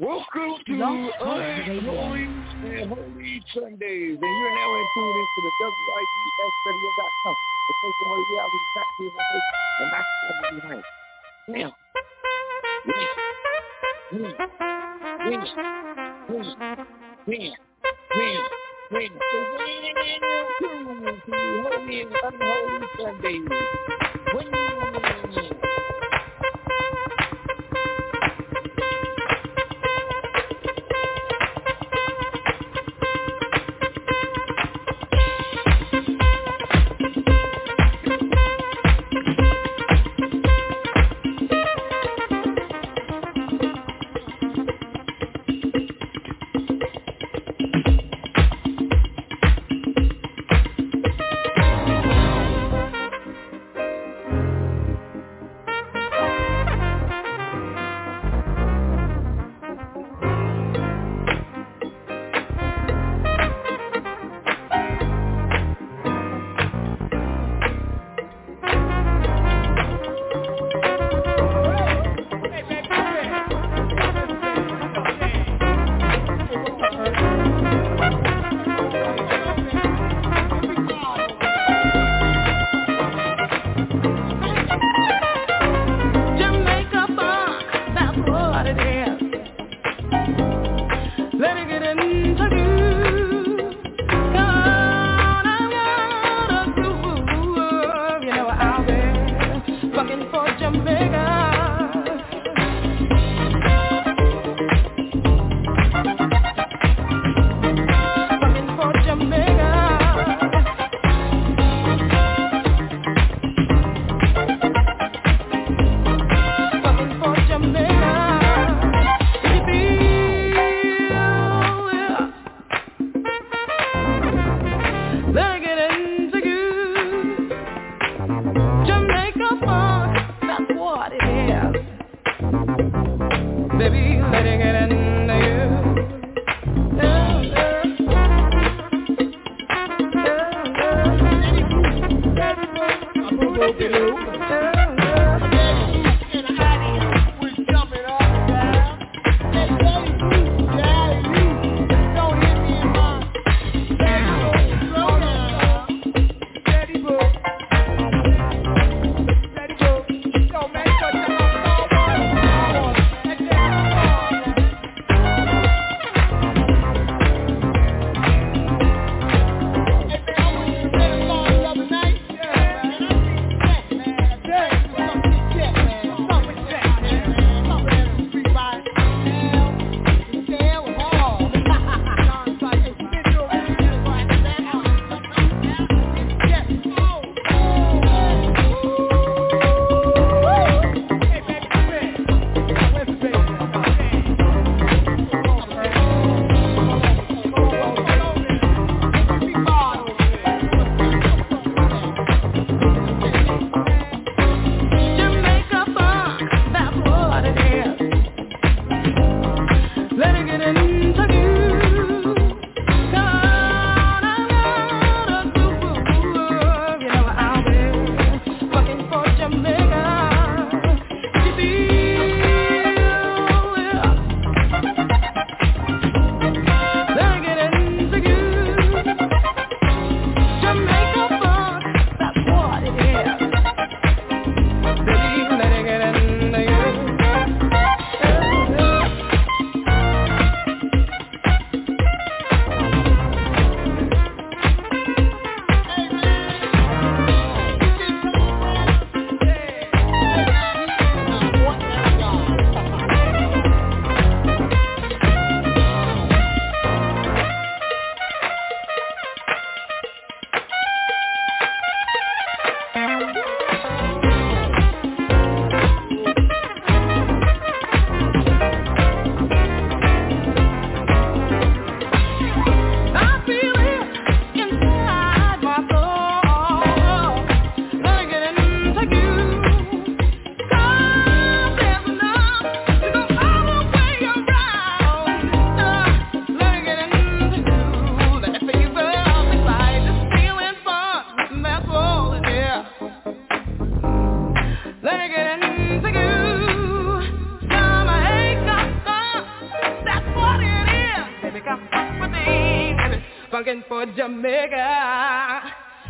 Welcome to Unholy and Holy Sundays, and you're now in tune into the WIBSradio.com, the station where reality practices and not behind. Now, Holy and Unholy Sundays. funkin' for Jamaica.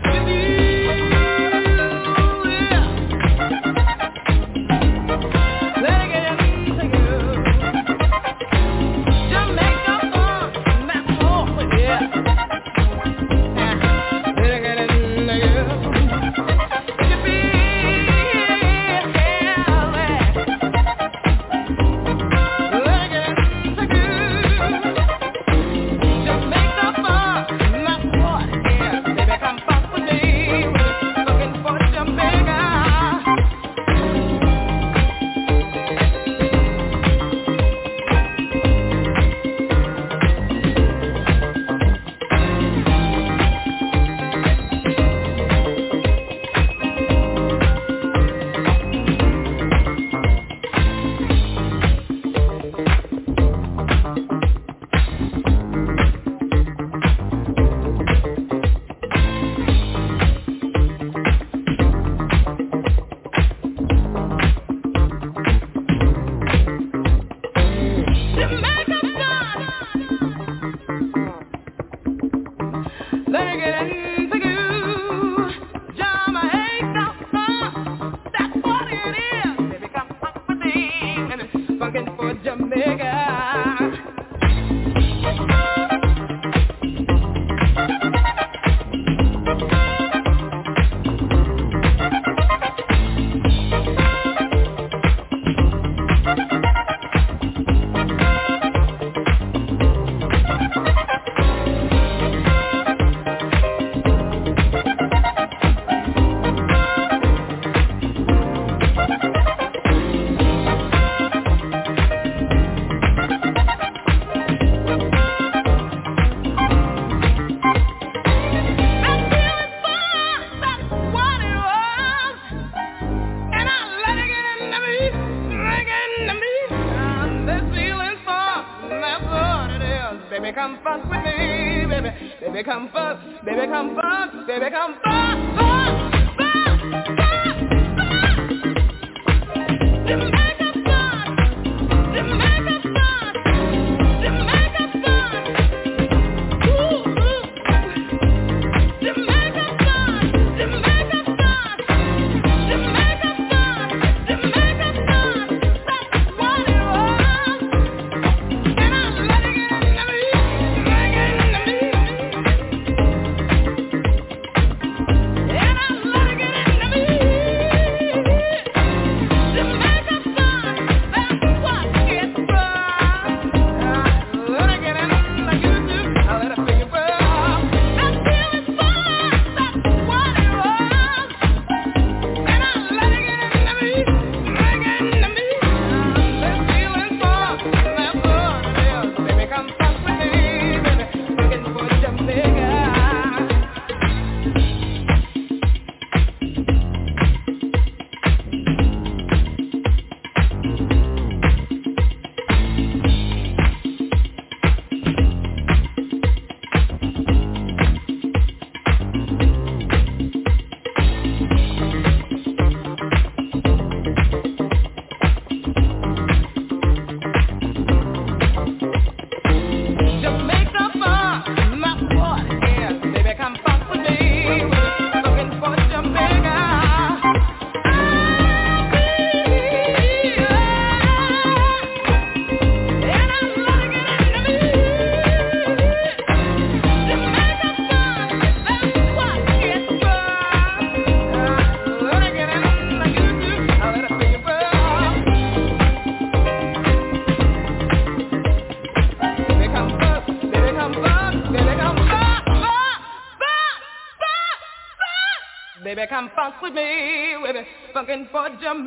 Baby, come funk with me, baby, funkin' for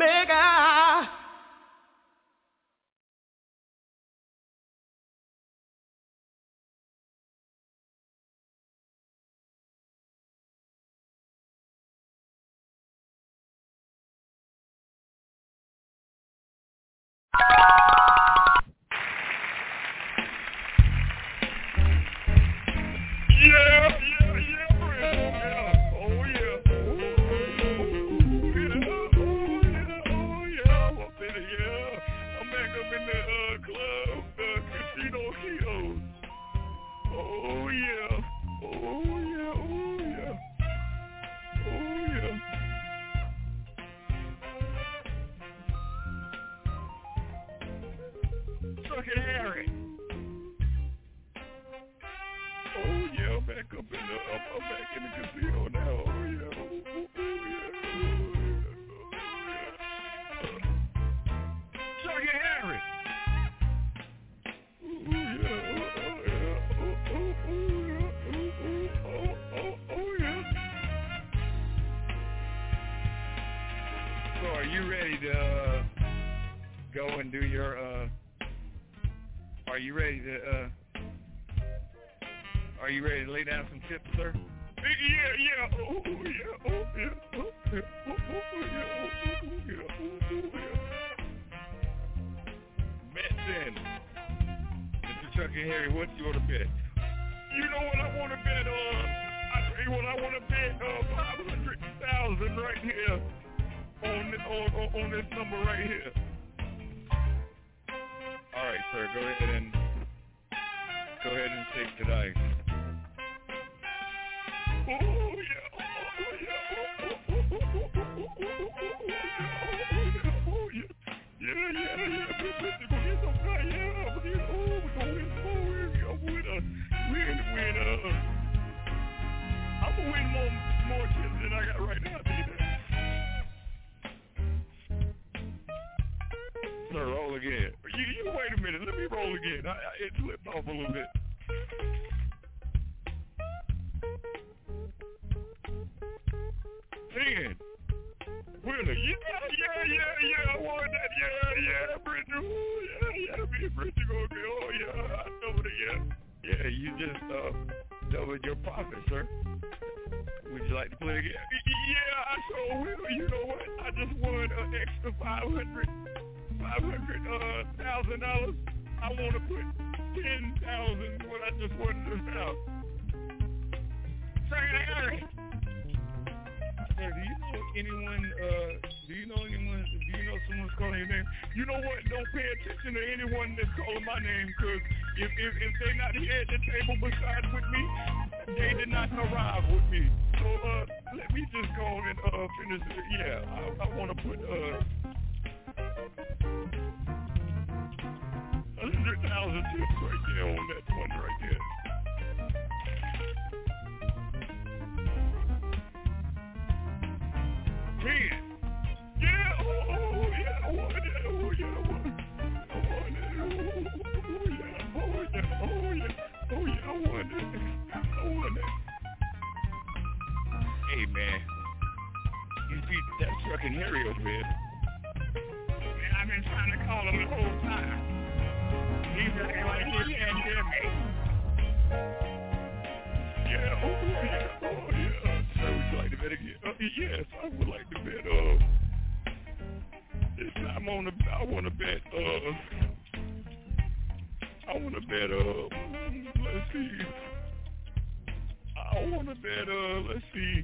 Jamaica. I'm back in the casino now. Oh, yeah. Chucky Harris. So are you ready to go and do your are you ready to lay down some tips, sir? Yeah. Oh, yeah. Oh, yeah. Oh, yeah. Bet then. Mr. Chucky Harry, what you want to bet? You know what I want to bet? I want to bet 500,000 right here on this number right here. All right, sir. Go ahead and take the dice. Oh yeah. I'm gonna win more chips than I got right now, baby. Sir, roll again. You wait a minute. Let me roll again. It slipped off a little bit. Winner. Yeah. I won that. Yeah, Bridget. Yeah, me and Bridget gonna be. Oh, yeah, I know that. Yeah, you just doubled your profit, sir. Would you like to play again? Yeah, I sure will. You know what? I just won an extra $500,000. I want to put 10,000 what I just won this house. Say Harry. Sir, do you know someone's calling your name? You know what? Don't pay attention to anyone that's calling my name, because if they're not here at the table beside with me, they did not arrive with me. So let me just go on and finish it. Yeah, I want to put 100,000 tips right there on that one right there. Yeah, oh yeah, I won it. Oh yeah, I won it. Hey man, you see that trucking Harry over there? Man, I've been trying to call him the whole time. He's acting like he can't hear me. Yeah, oh yeah. So would you like to bet again? Yes, I would like to bet. This time I want to bet. Let's see. I want to bet. Let's see.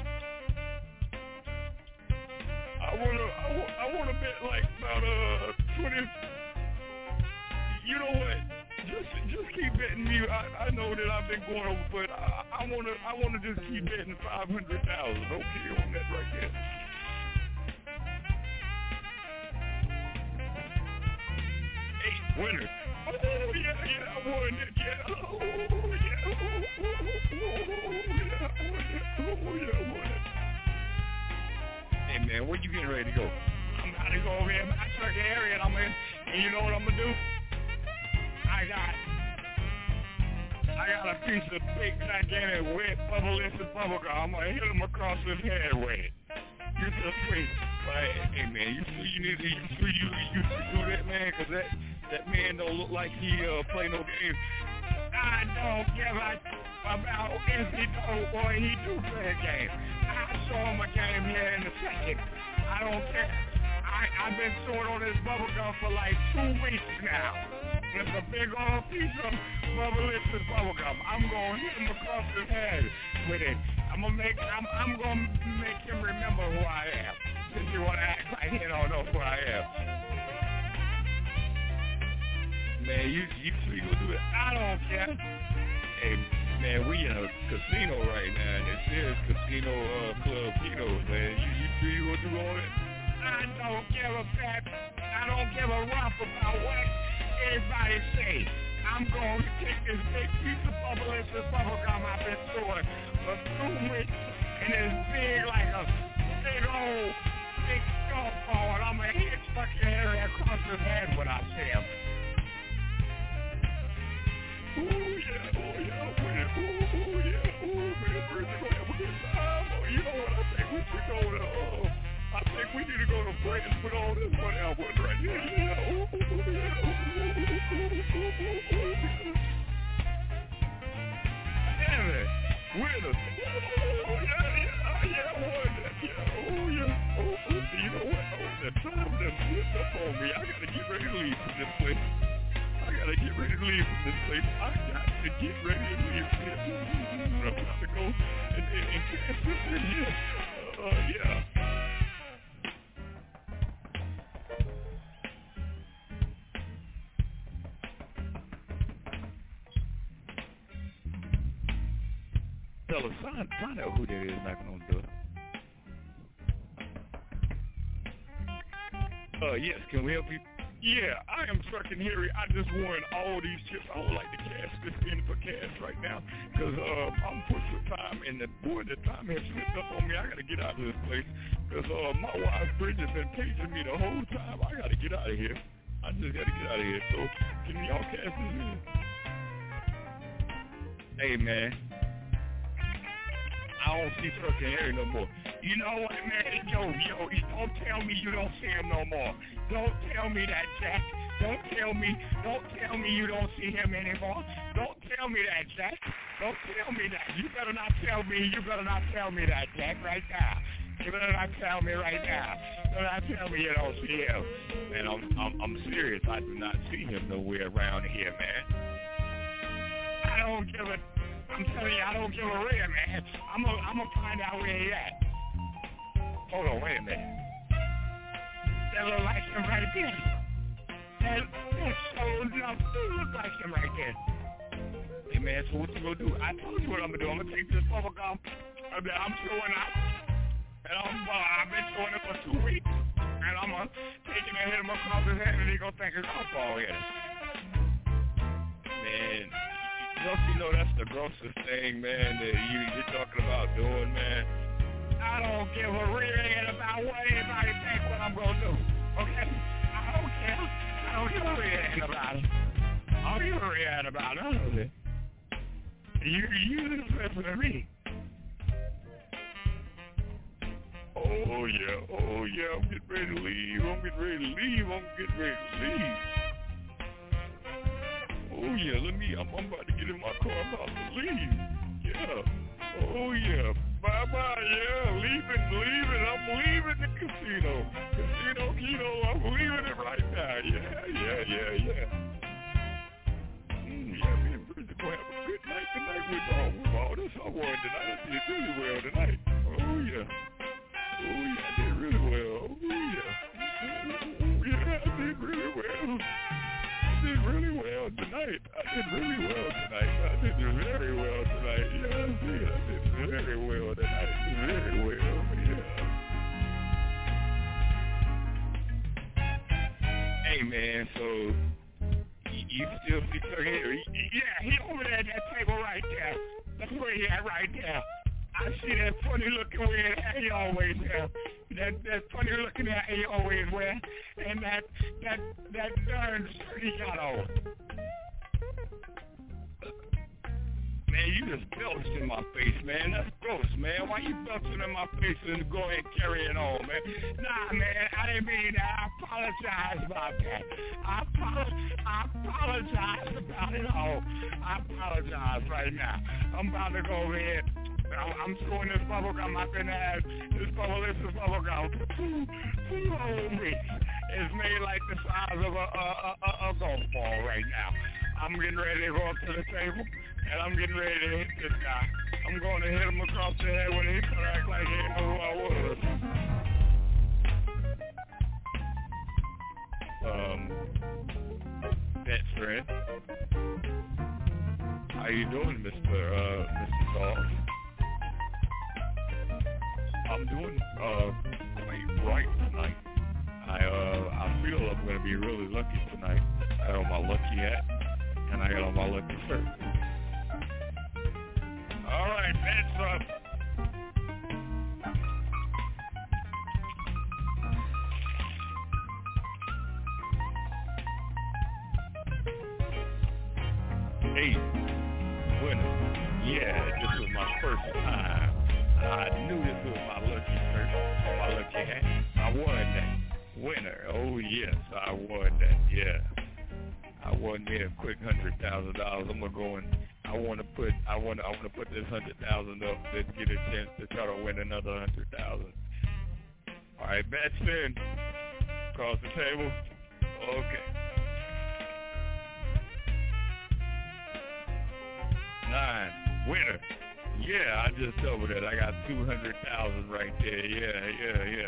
I want to bet like about 20. You know what? Just keep betting me. I know that I've been going over, but I wanna just keep betting 500,000. Okay, on that right there. Hey, winner. Oh yeah, I won it. Yeah. Oh yeah, I won it. Hey man, where you getting ready to go? I'm about to go over here in my truck area, and I'm in. And you know what I'm gonna do? I got a piece of big, gigantic, wet, bubble-licious bubble gum. I'm gonna hit him across his head with it. You're so sweet. But hey man, you need to do that, man, because that man don't look like he play no games. I don't give a about if he don't, boy, he do play a game. I'll show him a game here in a second. I don't care. I've been sore on this bubble gum for like 2 weeks now. It's a big old piece of bubble-licious bubble gum. I'm gonna hit him across his head with it. I'm gonna make him remember who I am. Since you wanna act like he don't know who I am. Man, you gonna do it? I don't care. Hey, man, we in a casino right now. This is Casino Club Kino, man. You gonna do all that? I don't give a crap. I don't give a rough about what anybody say. I'm going to take this big piece of bubble gum I've been chewing for 2 weeks, and it's big like a big old big golf ball, and I'm going to hit fucking Harry across his head when I see him. Ooh, yeah, man. Ooh, yeah, man. We're going to have a good time. Oh, you know what? I think we should go to, I think we need to go to France with all this one album right here. Yeah, ooh, yeah. Damn it. With us. Oh, yeah, one. Yeah, oh, yeah. Oh, you know what? Oh, the time done slipped up on me. I got to get ready to leave from this place. I got to get ready to leave from this place. I got to get ready to leave from this place. I'm about to go and cast this in here. Yeah. Fellas, find out who that is knocking on the door. Yes, can we help you? Yeah, I am Truckin' Harry. I just won all these chips. I would like to cash this in for cash right now because I'm pushed for time, and the time has slipped up on me. I got to get out of this place because my wife, Bridget's been paging me the whole time. I got to get out of here. I just got to get out of here. So can y'all cash this in? Hey, man. I don't see Truckin' Harry no more. You know what, man? Yo, don't tell me you don't see him no more. Don't tell me that, Jack. Don't tell me you don't see him anymore. Don't tell me that, Jack. Don't tell me that. You better not tell me that, Jack, right now. You better not tell me right now. You better not tell me you don't see him. Man, I'm serious. I do not see him nowhere around here, man. I'm telling you, I don't give a rip, man. I'm gonna find out where he at. Hold on, wait a minute. That look like him right there. That so enough to look like him right there. Hey, man, so what you gonna do? I told you what I'm gonna do. I'm gonna take this bubble gum that I'm chewing out, and I've been chewing it for 2 weeks, and I'm gonna take it and hit him across his head, and he gonna think it's golf ball hit him. Man. Don't you know that's the grossest thing, man, that you're talking about doing, man? I don't give a real about what anybody thinks what I'm going to do, okay? I don't care. I don't give a real about it. I don't give a real about none of it. You just listen to me. Oh, yeah, I'm getting ready to leave. Oh, yeah, I'm about to get in my car. I'm about to leave. Yeah. Oh, yeah. Bye-bye, yeah. Leaving. I'm leaving the casino. I'm leaving it right now. Yeah. Yeah, me and Bridget going to have a good night tonight with all this I won tonight. I did really well tonight. Oh, yeah. I did really well. Oh, yeah. Yeah, I did really well. I did very well tonight. Yeah, I did very well tonight. Very well, yeah. Hey, man, so you still see Truckin' Harry? Yeah, he over there at that table right there. That's where he at right there. I see that funny looking weird hat he always wear. That funny looking hat he always wear. And that darn shirt he got on. Man, you just belched in my face, man. That's gross, man. Why you belching in my face and go ahead and carry it on, man? Nah, man, I didn't mean that. I apologize about that. I apologize about it all. I apologize right now. I'm about to go over here. I'm throwing this bubble gum up in the ass. This bubble gum for two whole weeks. It's made like the size of a golf ball right now. I'm getting ready to go up to the table, and I'm getting ready to hit this guy. I'm going to hit him across the head when he act like he didn't know who I was. That's friend. How you doing, Mr. Saul? I'm doing quite right tonight. I feel I'm going to be really lucky tonight. I have my lucky hat, and and I got on my lucky shirt. All right, that's up. Hey, winner. Yeah, this was my first time. I knew this was my lucky shirt, my lucky hat. I won that. Winner. Oh yes, I won that. Yeah, I won me a quick $100,000. I'm gonna go and I want to put this $100,000 up to get a chance to try to win another $100,000. All right, bet spin. Across the table. Okay. 9. Winner. Yeah, I just doubled it. I got 200,000 right there. Yeah.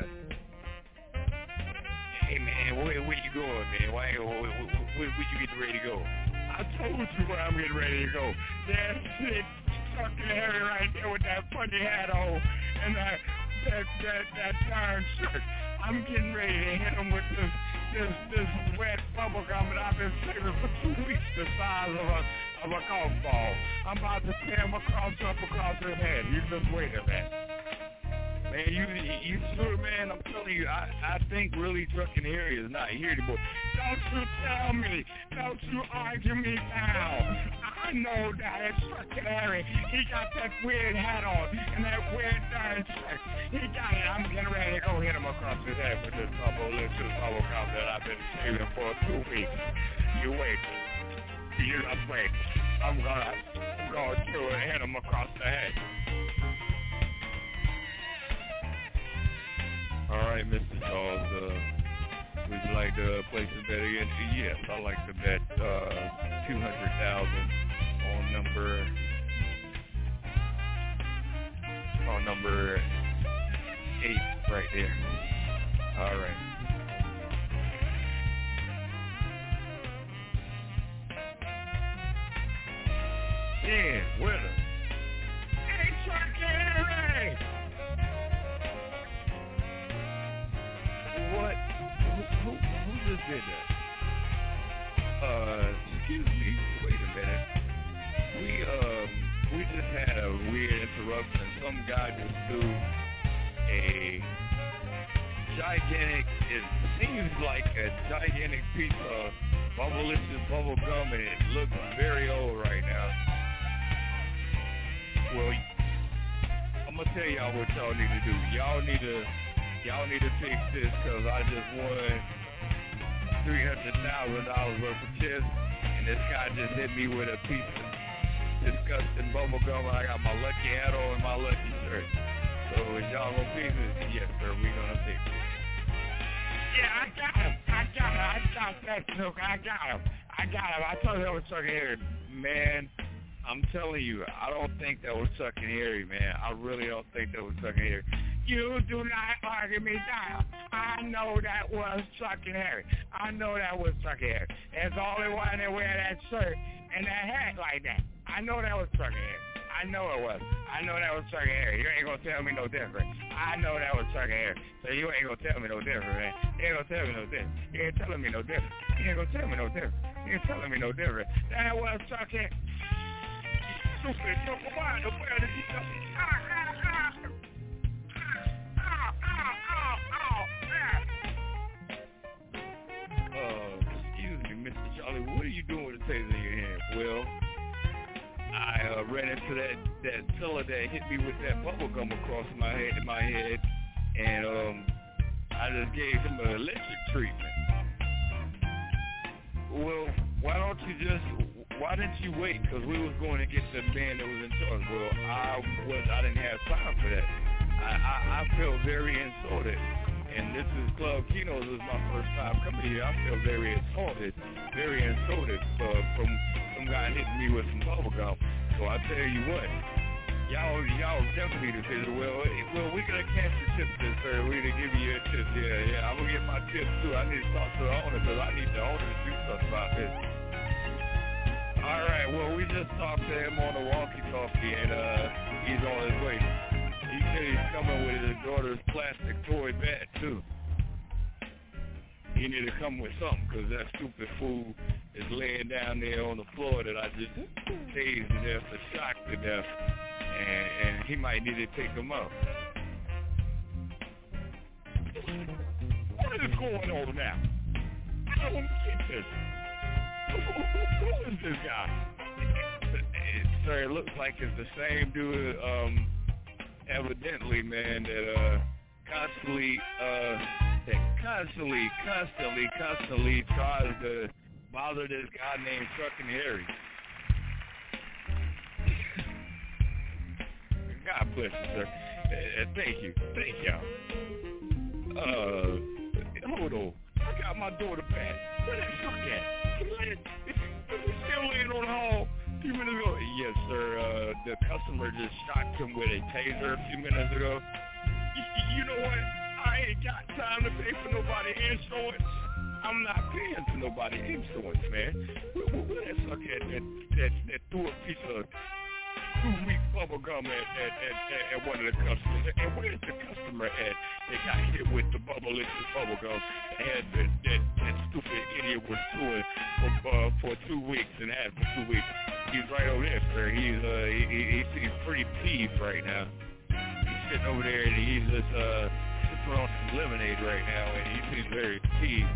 Hey man, where you going, man? Where you getting ready to go? I told you where I'm getting ready to go. That's it, fucking Harry right there with that funny hat on and that darn shirt. I'm getting ready to hit him with this wet bubble gum that I've been saving for 2 weeks, the size of a golf ball. I'm about to tear him across his head. You just wait a minute. Man, you sure, man, I'm telling you, I think really Truckin' Harry is not here anymore. Don't you tell me. Don't you argue me down. I know that it's Truckin' Harry. He got that weird hat on and that weird darn shirt. He got it. I'm getting ready to go hit him across his head with this bubble gum that I've been saving for 2 weeks. You wait. You just wait. I'm gonna go through and hit him across the head. All right, Mr. Charles, would you like to place a bet again? Yes, I like to bet 200,000 on number 8 right there. All right. Winner. Hey, Truckin' Harry! What? Who just did that? Excuse me. Wait a minute. We just had a weird interruption. Some guy just threw a gigantic, it seems like a gigantic piece of Bubblicious bubble gum, and it looks very old right now. Well, I'm gonna tell y'all what y'all need to do. Y'all need to fix this, because I just won $300,000 worth of chips, and this guy just hit me with a piece of disgusting bubble gum. I got my lucky hat on and my lucky shirt. So is y'all gonna fix it? Yes, sir, we gonna fix it. Yeah, I got him. I got that joke. I got him. I told you that was Truckin' Harry. Man, I'm telling you, I don't think that was Truckin' Harry, man. I really don't think that was Truckin' Harry. You do not argue me down. I know that was Truckin' Harry. I know that was Truckin' Harry. There's the only one that wear that shirt and that hat like that. I know that was Truckin' Harry. I know it was. I know that was Truckin' Harry. You ain't gonna tell me no different. I know that was Truckin' Harry. So you ain't gonna tell me no different, man. You ain't gonna tell me no different. You ain't telling me no different. You ain't gonna tell me no different. You ain't telling me no different. That was Truckin'. Stupid. Why the world did he go? Excuse me, Mr. Charlie. What are you doing with the taser in your hand? Well, I ran into that fella that hit me with that bubble gum across my head, and I just gave him an electric treatment. Well, why didn't you wait? Because we was going to get the man that was in charge. Well, I didn't have time for that. I felt very insulted. And this is Club Kino's. This is my first time coming here. I feel very insulted from some guy hitting me with some bubble gum. So I tell you what, y'all definitely need to say, well, we gonna cancel tips this sir. We gonna give you a tip. Yeah, I'm gonna get my tips too. I need to talk to the owner, because I need the owner to do something about this. All right, well, we just talked to him on the walkie-talkie, and he's on his way. He said he's coming with his daughter's plastic toy bat, too. You need to come with something, because that stupid fool is laying down there on the floor that I just tased to death or shocked to death, and he might need to take him up. What is going on now? I don't get this. Who is this guy? Sir, it looks like it's the same dude, evidently, man, that constantly tries to bother this guy named Truckin' Harry. God bless you, sir. Thank you. Hold on. I got my daughter back. Where that truck at? Is he still laying on the hall? A few minutes ago? Yes, sir. The customer just shot him with a taser a few minutes ago. You know what? I ain't got time to pay for nobody insurance. I'm not paying for nobody insurance, man. Where that sucker that threw a piece of 2-week bubble gum at one of the customers? And where's the customer at that got hit with the bubble gum and that stupid idiot was chewing for 2 weeks and had for 2 weeks? He's right over there, sir. He's pretty peeved right now. He's sitting over there and he's just sipping on some lemonade right now, and he seems very peeved.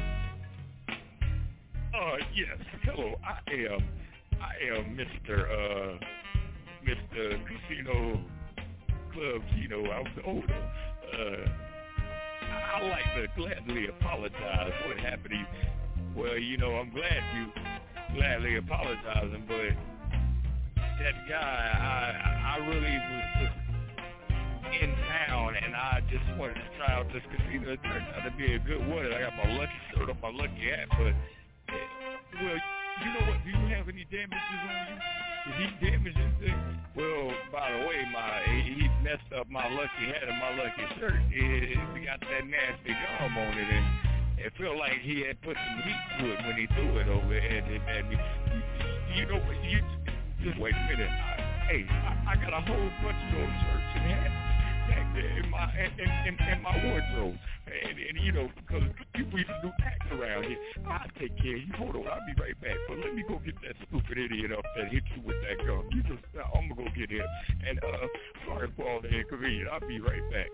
Yes. Hello. I am Mr. Casino Club Kino. I was older. I like to gladly apologize for what happened to you. Well, you know, I'm glad you gladly apologizing, but that guy, I really was just in town, and I just wanted to try out this casino. It turned out to be a good one. I got my lucky shirt on, my lucky hat, but, well, you know what? Do you have any damages on you? Is he damaged anything? Well, by the way, he messed up my lucky hat and my lucky shirt. It got that nasty gum on it, and it felt like he had put some heat to it when he threw it over at me. You know what? You just wait a minute. I got a whole bunch of those shirts and hats back there in my wardrobe, and you know, because people used to do acts around here. I'll take care of you. Hold on, I'll be right back. But let me go get that stupid idiot up that hit you with that gun. I'm gonna go get him. And sorry for all the inconvenience. I'll be right back.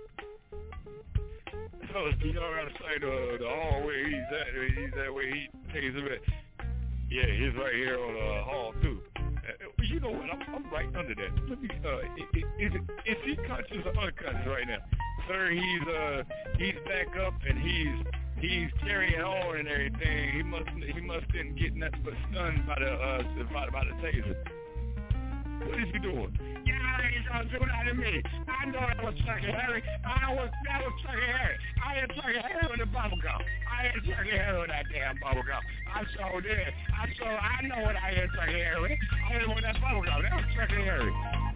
So you know, around the side of the hall where he's at where he takes him at. Yeah, he's right here on the hall too. You know what? I'm right under that. Let me. Is he conscious or unconscious right now, sir? He's back up and he's carrying on and everything. He must didn't get nothing but stunned by the taser. What is he doing? Yeah, he's gonna do that to me. I know that was Chucky Harry. That was Chucky Harry. I had Chucky Harry with the bubble gum. I had Chucky Harry with that damn bubble gum. I saw that. I know what I had Chucky Harry with. I had with that bubble gum. That was Chucky Harry.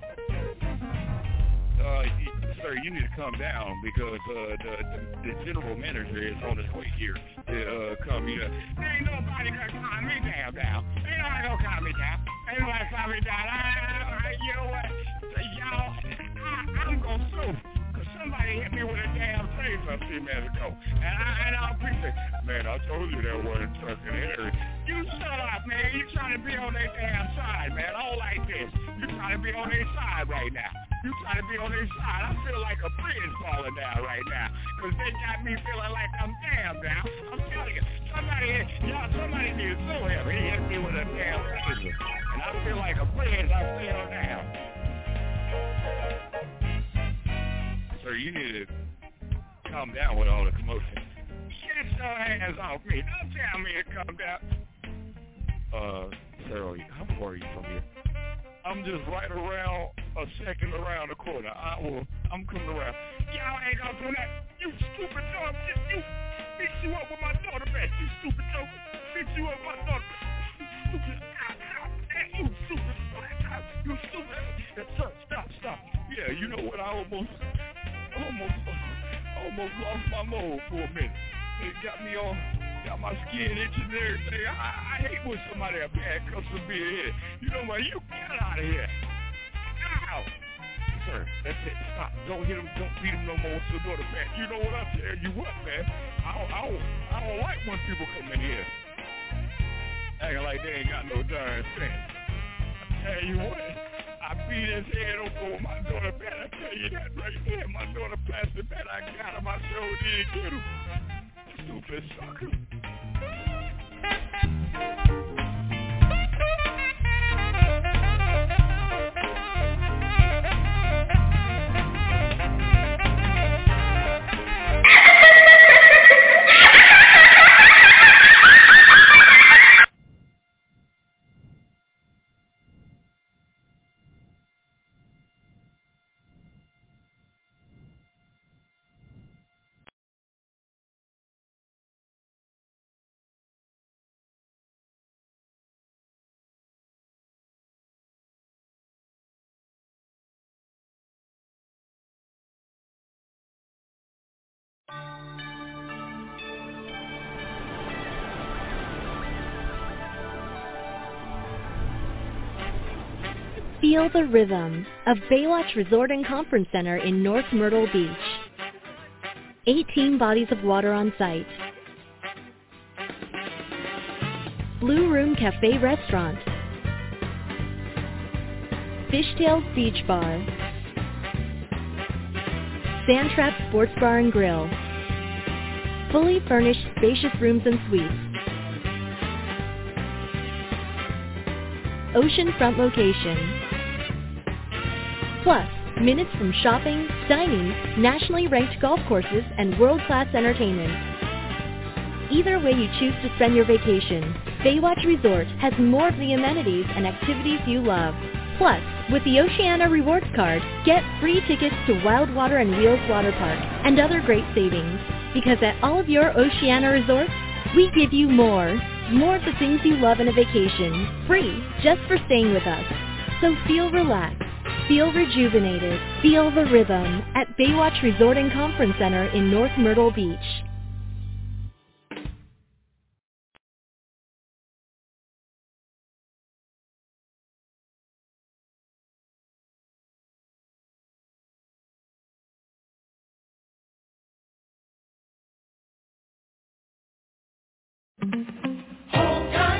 Sir, you need to calm down because the general manager is on his way here to come here. Ain't nobody gonna calm me down. Ain't nobody gonna calm me down. Ain't nobody calm me down. You know what? Y'all, I'm gonna sue. Because somebody hit me with a damn taser a few minutes ago. And I'll appreciate it. Man, I told you that wasn't Truckin' Harry. You shut up, man. You trying to be on their damn side, man. All like this. You trying to be on their side right now. You trying to be on their side. I feel like a bridge falling down right now. Because they got me feeling like I'm damn down. I'm telling you, somebody needs to sue him. He hit me with a damn taser. And I feel like a bridge I fell down. Sir, you need to calm down with all the commotion. Get your hands off me. Don't tell me to calm down. Sir, how far are you from here? I'm just right around a second around the corner. I'm coming around. Y'all ain't gonna do that. You stupid dog. You beat you up with my daughter back. You stupid dog. Beat you up with my daughter. You stupid. You stupid. You stupid. Sir, stop. Yeah, you know what? I almost lost my mold for a minute. It got me all, got my skin itching and everything. I hate when somebody up here comes to be here. You know what? You get out of here. Now. sir. That's it. Stop. Don't hit him. Don't beat him no more. So daughter, man. You know what I tell you what, man. I don't like when people come in here acting like they ain't got no darn sense. I tell you what, I beat his head over my daughter, man. I tell you that right there. My daughter passed it, man. I got him. I sure did get him. Stupid sucker. Feel the rhythm of Baywatch Resort and Conference Center in North Myrtle Beach. 18 bodies of water on site. Blue Room Cafe Restaurant. Fishtails Beach Bar. Sandtrap Sports Bar and Grill. Fully furnished spacious rooms and suites. Oceanfront location. Plus, minutes from shopping, dining, nationally ranked golf courses, and world-class entertainment. Either way you choose to spend your vacation, Baywatch Resort has more of the amenities and activities you love. Plus, with the Oceana Rewards Card, get free tickets to Wild Water and Wheels Water Park and other great savings. Because at all of your Oceana resorts, we give you more. More of the things you love in a vacation, free, just for staying with us. So feel relaxed. Feel rejuvenated. Feel the rhythm at Baywatch Resort and Conference Center in North Myrtle Beach. Hold tight.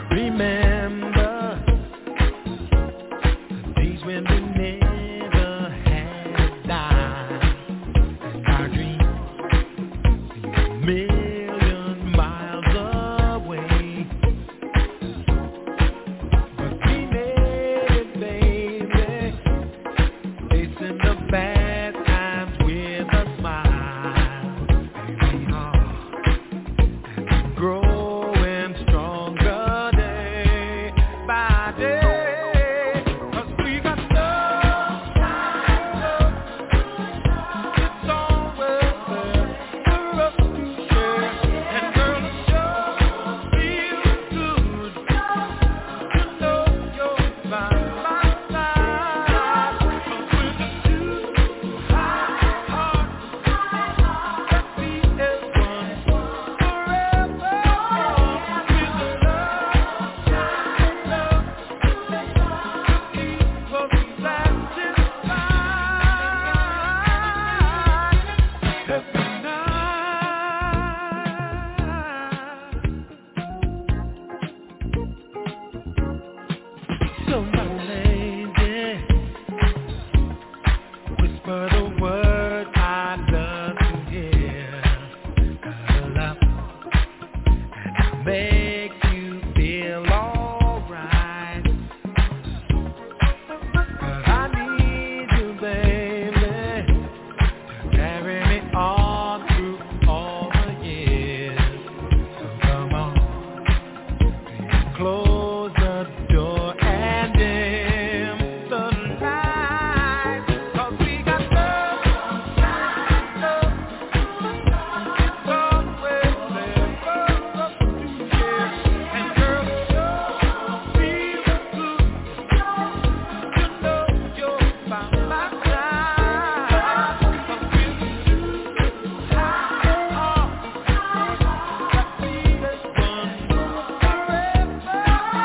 Remember the days when we never had a dime, and our dreams seemed a million miles away. But we made it, baby, facing the bad times with a smile. Here we are, and we growing stronger day by day. 'Cause we got love, it's always there for us to share. And girl, it sure feels good to know you're by my side. 'Cause we're just two hearts that beat as one forever. With the love to keep us satisfied every night. So my lady, whisper the word I love to hear. Cuddle up and I'll make you feel alright. 'Cause I need you, baby, to carry me on through all the years. So come on, baby, close the door and dim the lights. 'Cause we got love, it's always there for us to share. And girl, it sure feels good to know you're by my side. 'Cause we're two hearts that beat as one forever.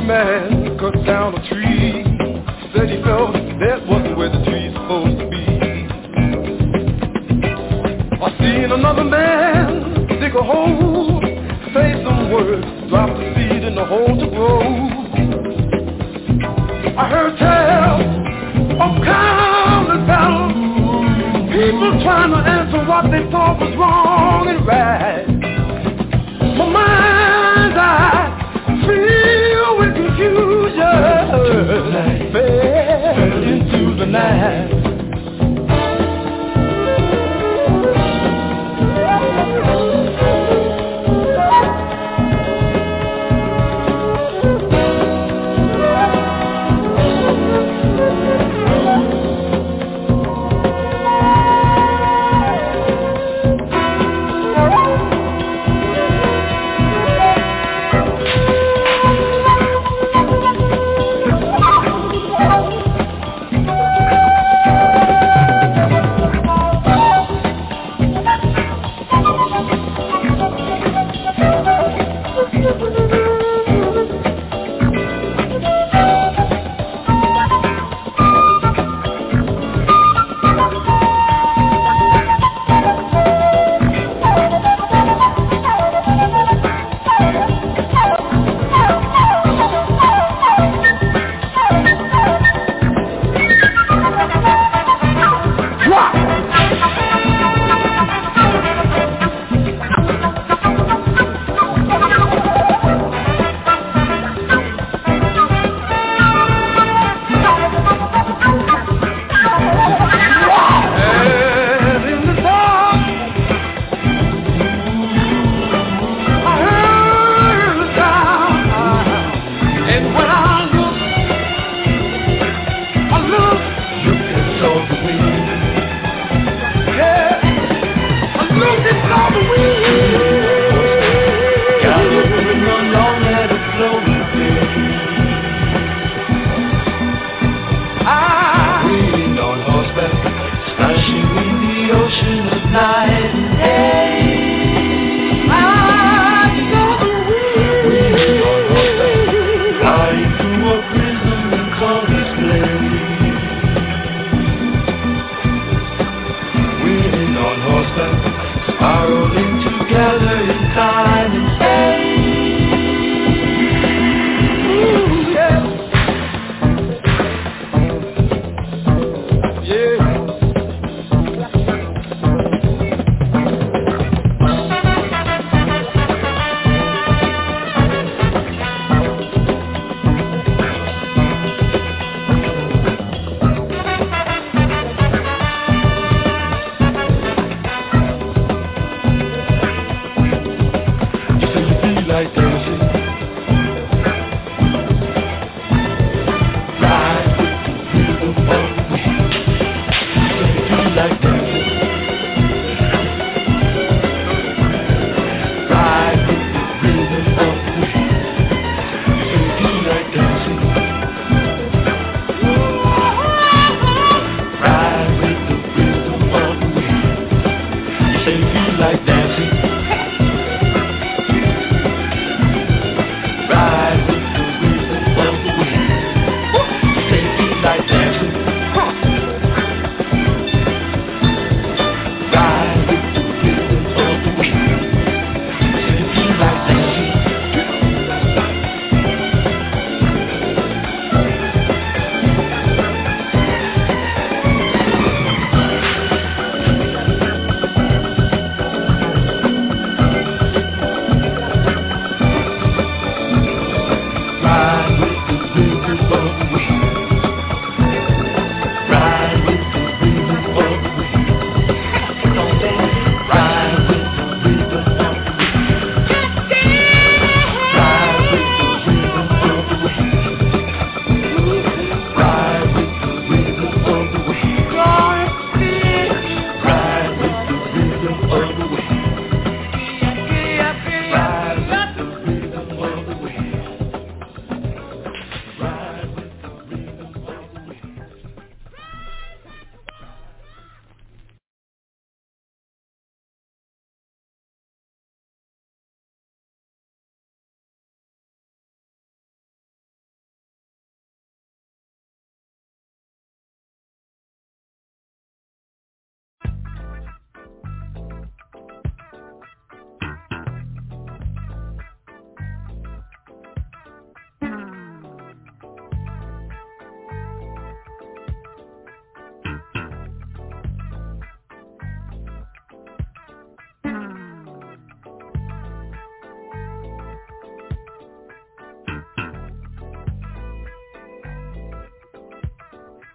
man cut down a tree. Said he felt that wasn't where the tree's supposed to be. I seen another man dig a hole, say some words, drop the seed in the hole to grow. I heard tell of countless battles, people trying to answer what they thought was wrong and right. My mind's eye filled with confusion, fell into the night.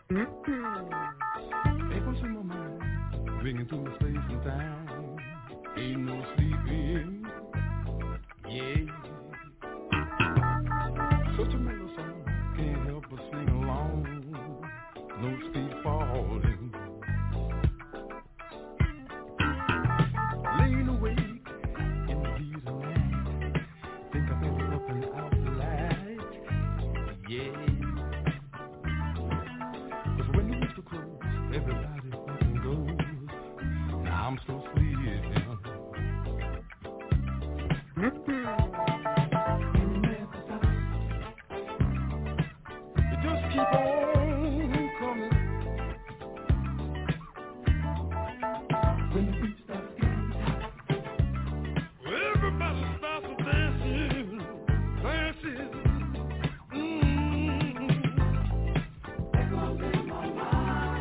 Echoes in my mind, ringing through the space and time. Ain't no sleeping, yeah. Such a mellow song, can't help but sing along. Notes keep falling. Laying awake in the heat of night, think I feel up and out the light, yeah. Everybody fucking goes. Now I'm so sleeping. You just keep on coming. When the beat starts getting hot, everybody starts dancing, dancing. Echoes in my mind.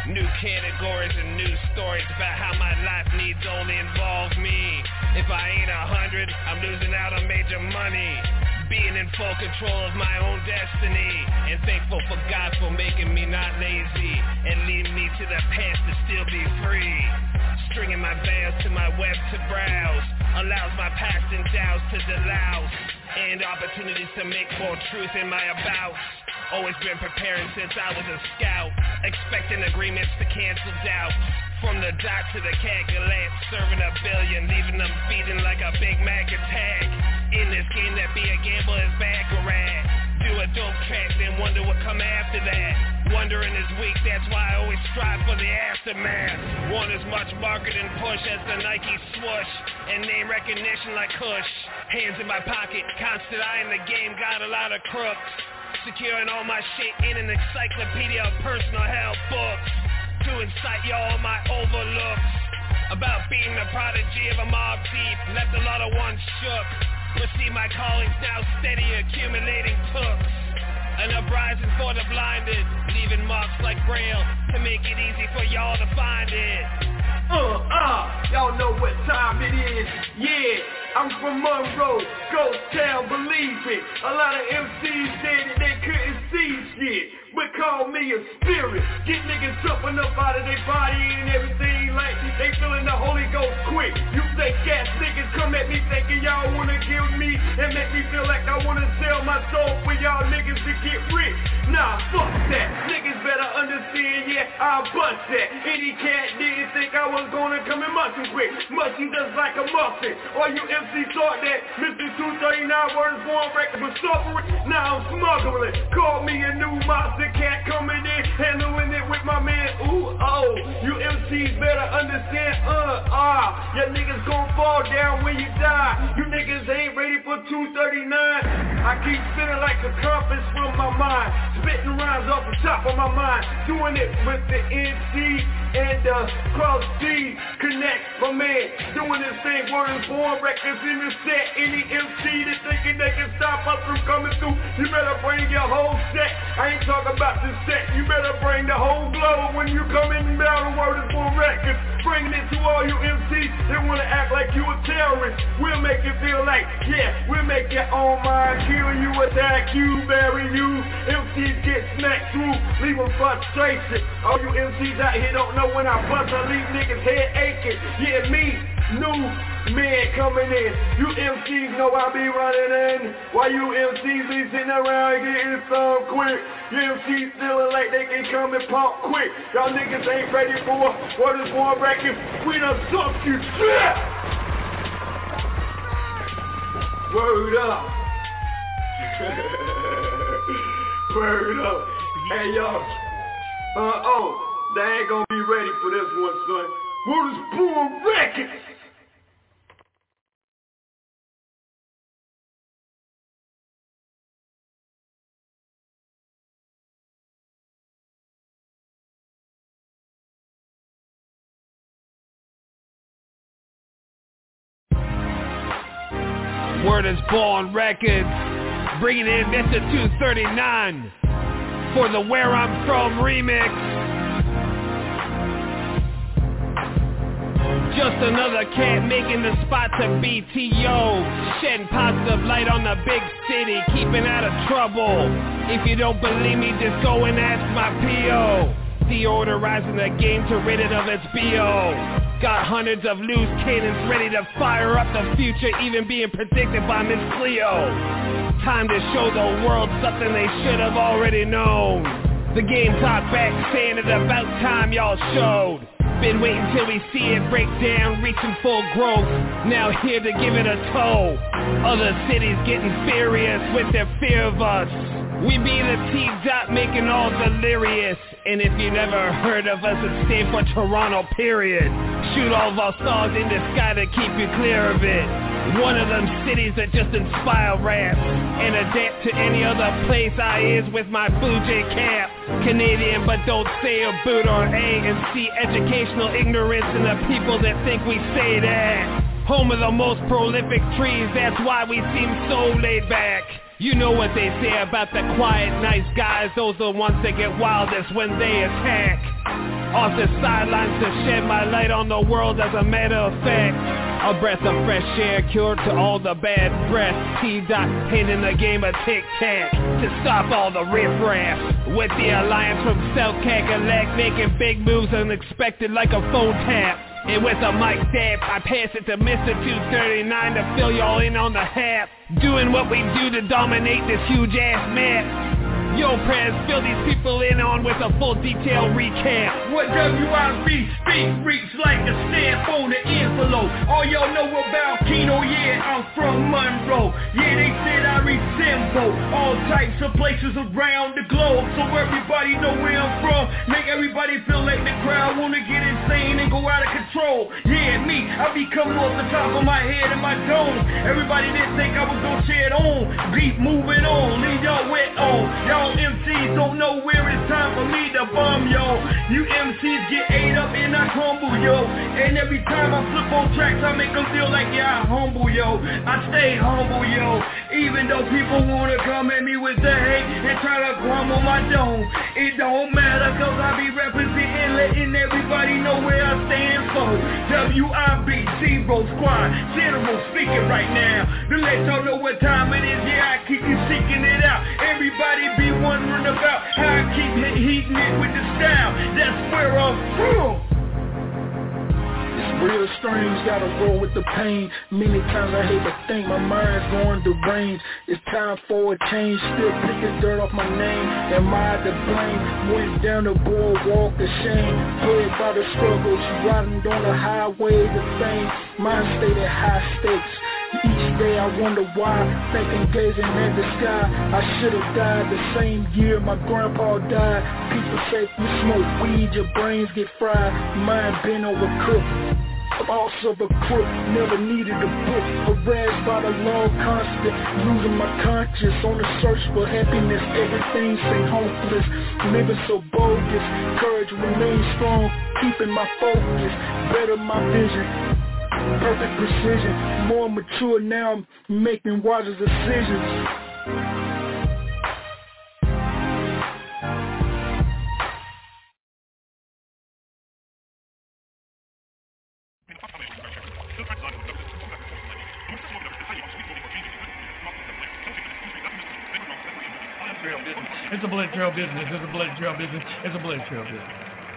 New categories and new stories about how my life needs only involve me. If I ain't 100, I'm losing out on major money. Being in full control of my own destiny. And thankful for God for making me not lazy and leading me to the past to still be free. Stringing my veils to my web to browse allows my past and doubts to delouse. And opportunities to make more truth in my abouts. Always been preparing since I was a scout. Expecting agreements to cancel doubt. From the dot to the calculate, serving a billion, leaving them feeding like a Big Mac attack. In this game that be a gamble is baccarat. Do a dope track, then wonder what come after that. Wondering is weak, that's why I always strive for the aftermath. Want as much marketing push as the Nike swoosh, and name recognition like Kush. Hands in my pocket, constant eye in the game, got a lot of crooks. Securing all my shit in an encyclopedia of personal health books. To incite y'all my overlooks. About being the prodigy of a mob thief, left a lot of ones shook. But see my callings now steady accumulating tooks. An uprising for the blinded, leaving marks like Braille to make it easy for y'all to find it. Y'all know what time it is. Yeah, I'm from Monroe, Ghost Town, believe it. A lot of MCs said that they couldn't see shit, but call me a spirit. Get niggas jumping up out of their body and everything like they feeling the Holy Ghost quick. You fake ass niggas come at me thinking y'all wanna kill me and make me feel like I wanna sell my soul for y'all niggas to get rich. Nah, fuck that. Niggas better understand, yeah, I'll bust that. Any cat didn't think I was gonna come and much quick. Mushy just like a muffin. All you MCs thought that Mr. 239 words born record was suffering. Now I'm smuggling. Call me a new monster cat coming in, handling it with my man. Ooh, oh, you MCs better understand. Your niggas gon' fall down when you die. You niggas ain't ready for 239. I keep spinning like a compass from my mind, spitting rhymes off the top of my mind, doing it with the NC and the Cross D Connect, my man, doing this thing, word is born records in the set. Any MC that thinking they can stop us from coming through, you better bring your whole set. I ain't talking about the set, you better bring the whole globe when you come in and battle. Word is born records, bringing it to all you MCs that wanna act like you a terrorist. We'll make you feel like, yeah, we'll make your own mind, kill you, attack you, bury you. MCs get smacked through, leave them frustration. All you MCs out here don't know when I bust, I leave niggas head aching. Yeah, me, new man coming in. You MCs know I be running in. Why you MCs be sitting around getting some quick? You MCs feeling like they can come and pump quick. Y'all niggas ain't ready for what is born records. We done sucked you. Yeah! Word up. Word up. Hey, y'all. They ain't gonna be ready for this one, son. Word is born records. Word is born records, bringing in Mr. 239 for the Where I'm From remix. Just another cat making the spot to BTO, shedding positive light on the big city, keeping out of trouble. If you don't believe me, just go and ask my PO. Deodorizing the game to rid it of its BO. Got hundreds of loose cannons ready to fire up the future, even being predicted by Miss Cleo. Time to show the world something they should have already known. The game talked back saying it's about time y'all showed. Been waiting till we see it break down, reaching full growth. Now here to give it a toe. Other cities getting furious with their fear of us. We be the T-Dot making all delirious. And if you never heard of us, it stands for Toronto, period. Shoot all of our stars in the sky to keep you clear of it. One of them cities that just inspire rap and adapt to any other place I is with my Blue Jay cap. Canadian, but don't say a boot or A and see educational ignorance in the people that think we say that. home of the most prolific trees, that's why we seem so laid back. You know what they say about the quiet, nice guys, those are the ones that get wildest when they attack. Off the sidelines to shed my light on the world as a matter of fact. A breath of fresh air, cure to all the bad breath. T-Dot hitting the game of tic-tac to stop all the riffraff. With the alliance from South Cackalack, making big moves unexpected like a phone tap. And with a mic stab, I pass it to Mr. 239 to fill y'all in on the hap. Doing what we do to dominate this huge ass map. Yo, Prez, fill these people in on with a full detailed recap. What WIB speak reach like a stamp on the envelope. All y'all know about Keno, yeah, I'm from Monroe. Yeah, they said I resemble all types of places around the globe. So everybody know where I'm from. Make everybody feel like the crowd wanna get insane and go out of control. Yeah, me, I be coming off the top of my head and my dome. Everybody didn't think I was gonna shed on. Beat moving on, leave y'all wet on. Y'all MCs don't know where it's time for me to bomb, yo. You MCs get ate up and I crumble, yo. And every time I flip on tracks, I make them feel like, yeah, I humble, yo. I stay humble, yo. Even though people wanna come at me with the hate and try to crumble my dome, it don't matter, cause I be representing, letting everybody know where I stand for. WIB, Zero Squad, General speaking right now. To let y'all know what time it is, yeah, I keep you seeking it out. Everybody be wondering about how I keep heating it with the style. That's where I'm from. It's real strange, gotta roll with the pain. Many times I hate to think my mind's going deranged. It's time for a change, still picking dirt off my name. Am I to blame? Went down the boardwalk of shame. Played by the struggles, riding on the highway of fame. Mine stayed at high stakes. Each day I wonder why, thinking gazing at the sky. I should've died the same year my grandpa died. People say you smoke weed, your brains get fried. Mine been overcooked. Boss of a crook, never needed a book. Harassed by the law, constant, losing my conscience. On the search for happiness, everything seemed hopeless. Living so bogus, courage remains strong. Keeping my focus, better my vision. Perfect precision, more mature now, I'm making wiser decisions. It's a blood trail business, it's a blood trail business, it's a blood trail business.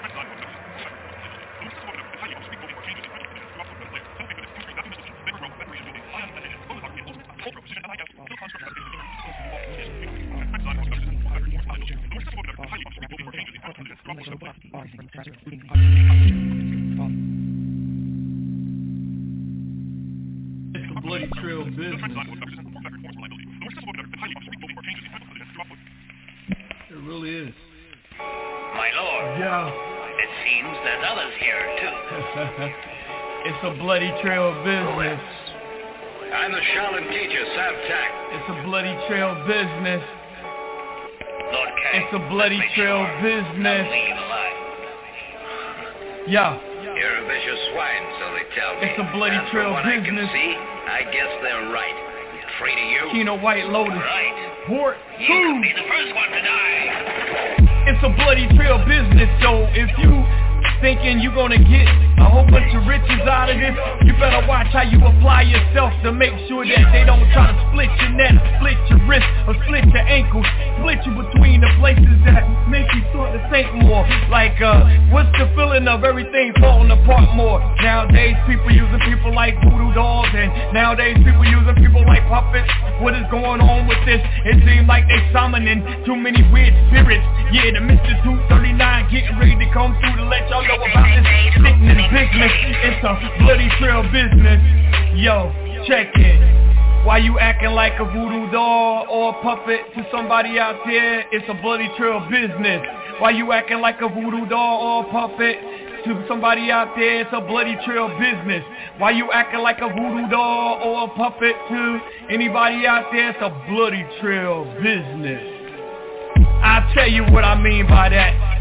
It's a bloody trail business. It really is. My lord. Yeah. It seems there's others here too. It's a bloody trail business. I'm the Shaolin teacher, Sam Tak. It's a bloody trail business. Lord Kang. It's a bloody trail business. Leave alive. Yeah. You're a vicious swine, so they tell me. It's a bloody and trail from what business. I can see, I guess they're right. Treating you. Keno White Lotus. Right. Port 2. You could be the first one to die. It's a bloody trail business, so if you thinking you gonna get a whole bunch of riches out of this, you better watch how you apply yourself to make sure that they don't try to split your neck, split your wrist, or split your ankle, split you between the places that make you sort of think more. Like, what's the feeling of everything falling apart more? Nowadays, people using people like voodoo dolls, and nowadays, people using people like puppets. What is going on with this? It seems like they summoning too many weird spirits. Yeah, the Mr. 239 getting ready to come through to let y'all know about this sickness business. It's a bloody trail business. Yo, check it. Why you acting like a voodoo doll or a puppet to somebody out there? It's a bloody trail business. Why you acting like a voodoo doll or a puppet to somebody out there? It's a bloody trail business. Why you acting like a voodoo doll or a puppet to anybody out there? It's a bloody trail business. I'll tell you what I mean by that.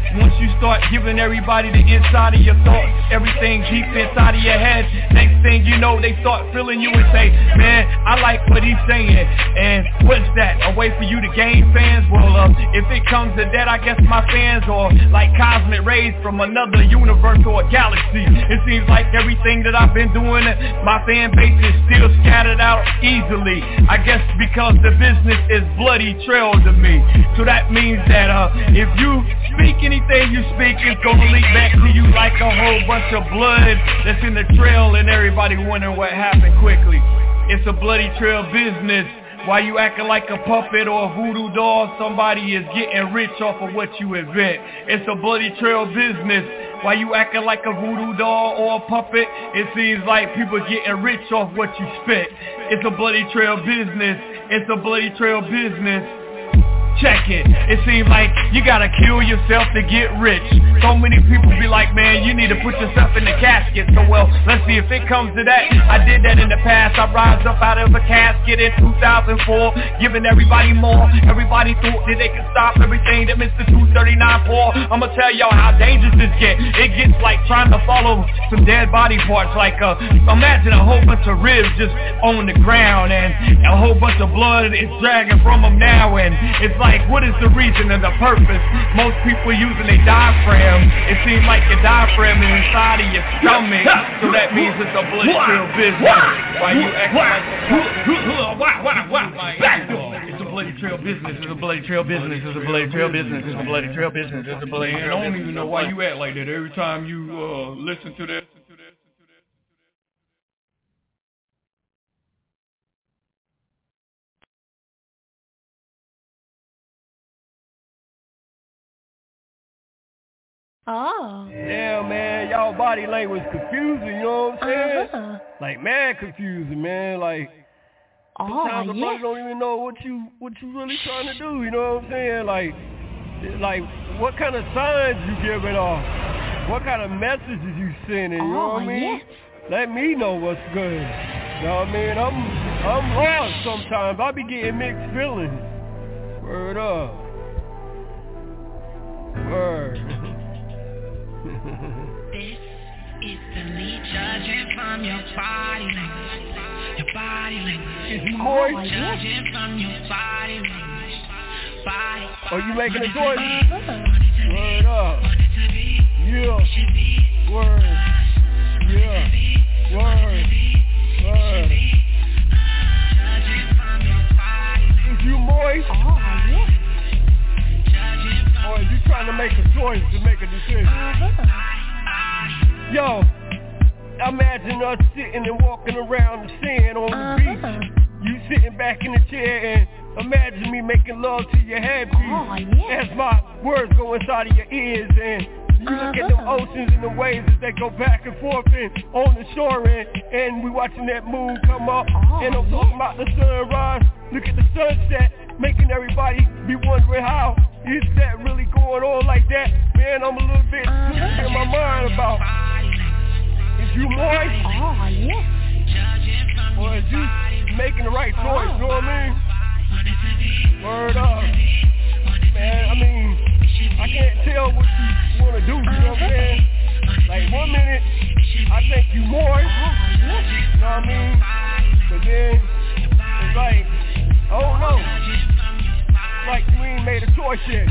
Once you start giving everybody the inside of your thoughts, everything deep inside of your head, next thing you know, they start feeling you and say, man, I like what he's saying. And what's that? A way for you to gain fans? Well, if it comes to that, I guess my fans are like cosmic rays from another universe or a galaxy. It seems like everything that I've been doing, my fan base is still scattered out easily. I guess because the business is bloody trail to me. So that means that if you speak anything you speak, it's gonna leak back to you like a whole bunch of blood that's in the trail and everybody wondering what happened quickly. It's a bloody trail business. Why you acting like a puppet or a voodoo doll? Somebody is getting rich off of what you invent. It's a bloody trail business. Why you acting like a voodoo doll or a puppet? It seems like people getting rich off what you spit. It's a bloody trail business. It's a bloody trail business. Check it. It seems like you gotta kill yourself to get rich. So many people be like, man, you need to put yourself in the casket. So well, let's see if it comes to that. I did that in the past. I rise up out of a casket in 2004, giving everybody more. Everybody thought that they could stop everything that Mr. 239 pour. I'ma tell y'all how dangerous this gets. It gets like trying to follow some dead body parts. Like imagine a whole bunch of ribs just on the ground and a whole bunch of blood is dragging from them now. And it's like, what is the reason and the purpose? Most people using their diaphragm. It seems like your diaphragm is inside of your stomach, so that means it's a bloody trail business. Why you acting like it's a bloody trail business? It's a bloody trail business. It's a bloody trail business. It's a bloody trail business. It's a bloody trail business. I don't even know why you act like that every time you listen to that. Oh. Yeah, man, y'all body language confusing, you know what I'm saying? Like, mad confusing, man. Like, sometimes the brother don't even know what you really trying to do, you know what I'm saying? Like what kind of signs you giving off? What kind of messages you sending, you know what I mean? Yes. Let me know what's good. You know what I mean? I'm lost sometimes. I be getting mixed feelings. Word up. Word. This is the lead judging from your body language. Your body language. Is you moist? Judging from your body language. Body. Are you making a choice? Word up. Yeah. Word. Yeah. Word. Word. Is you moist? Or are you trying to make a choice to make a decision? Yo, imagine us sitting and walking around the sand on the beach. You sitting back in the chair and imagine me making love to your headpiece as my words go inside of your ears and you look at them oceans and the waves as they go back and forth and on the shore and we watching that moon come up and I'm talking about the sunrise. Look at the sunset, making everybody be wondering how is that really going on like that? Man, I'm a little bit in my mind about is you moist? Or is you making the right choice, you know what I mean? Word up. Man, I mean, I can't tell what you want to do, you know what I'm saying? Like 1 minute, I think you moist, you know what I mean? But then, it's like, I don't know. Like you ain't made a choice yet.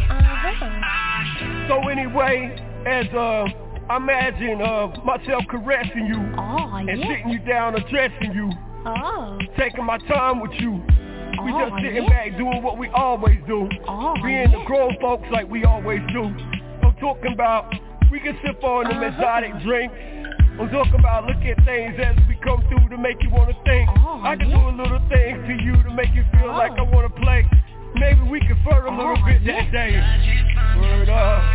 So anyway, as I imagine myself caressing you and sitting you down, addressing you, taking my time with you. We just sitting back doing what we always do, being the grown folks like we always do. I'm talking about we can sip on them exotic drinks. I'm talking about look at things as we come through to make you want to think. I can do a little thing to you to make you feel like I want to play. Maybe we can flirt a little bit that day. Word up.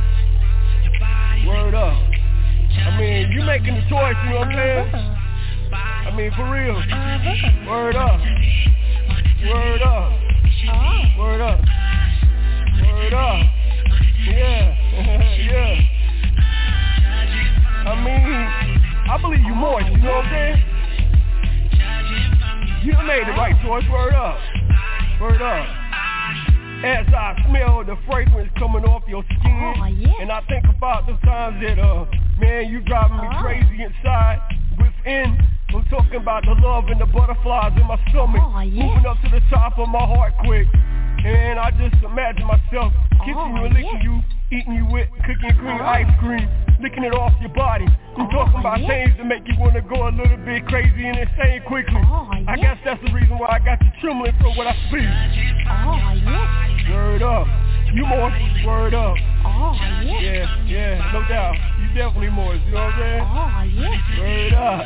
Word up. I mean, you making the choice, you know what I'm saying? I mean, for real. Word up. Word up. Word up. Word up. Yeah. Yeah. I mean, I believe you moist, you know what I'm saying? You made the right choice, word up. Word up. as I smell the fragrance coming off your skin. And I think about the times that, man, you driving me crazy inside, within. I'm talking about the love and the butterflies in my stomach, moving up to the top of my heart quick. And I just imagine myself kissing you and licking you, eating you with cookie and cream ice cream, licking it off your body. I'm talking about things that make you want to go a little bit crazy and insane quickly. I guess that's the reason why I got you trembling for what I speak. Word up. You more. Word up. Yeah, no doubt. You definitely more. You know what I'm saying? Word up.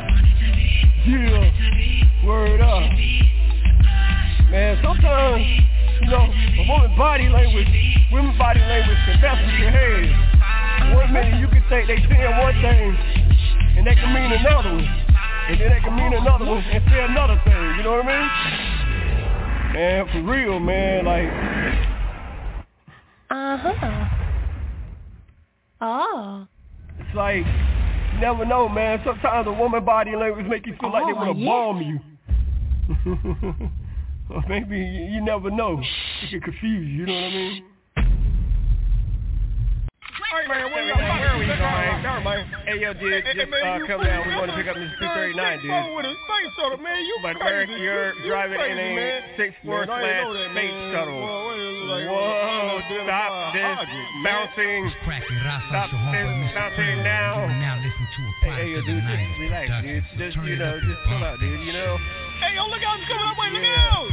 Yeah. Word up. Man, sometimes, you know, a woman's body language can mess with your head. One minute you can think they saying one thing, and they can mean another one. And then they can mean another one and say another thing, you know what I mean? Man, for real, man, like... It's like, you never know, man. Sometimes a woman's body language make you feel like they want to bomb you. Or maybe you never know. It can confuse you, you know what I mean? Alright, man, where are we going? Never mind. Hey, yo, dude, just come down. We want to pick up this 239, dude. But you're driving in a 6-4 space shuttle. Whoa, stop this bouncing. Stop this bouncing now. Hey, yo, dude, just relax, dude. Just, you know, just chill out, dude, you know? Hey, yo, look out, it's coming up, wait, look out!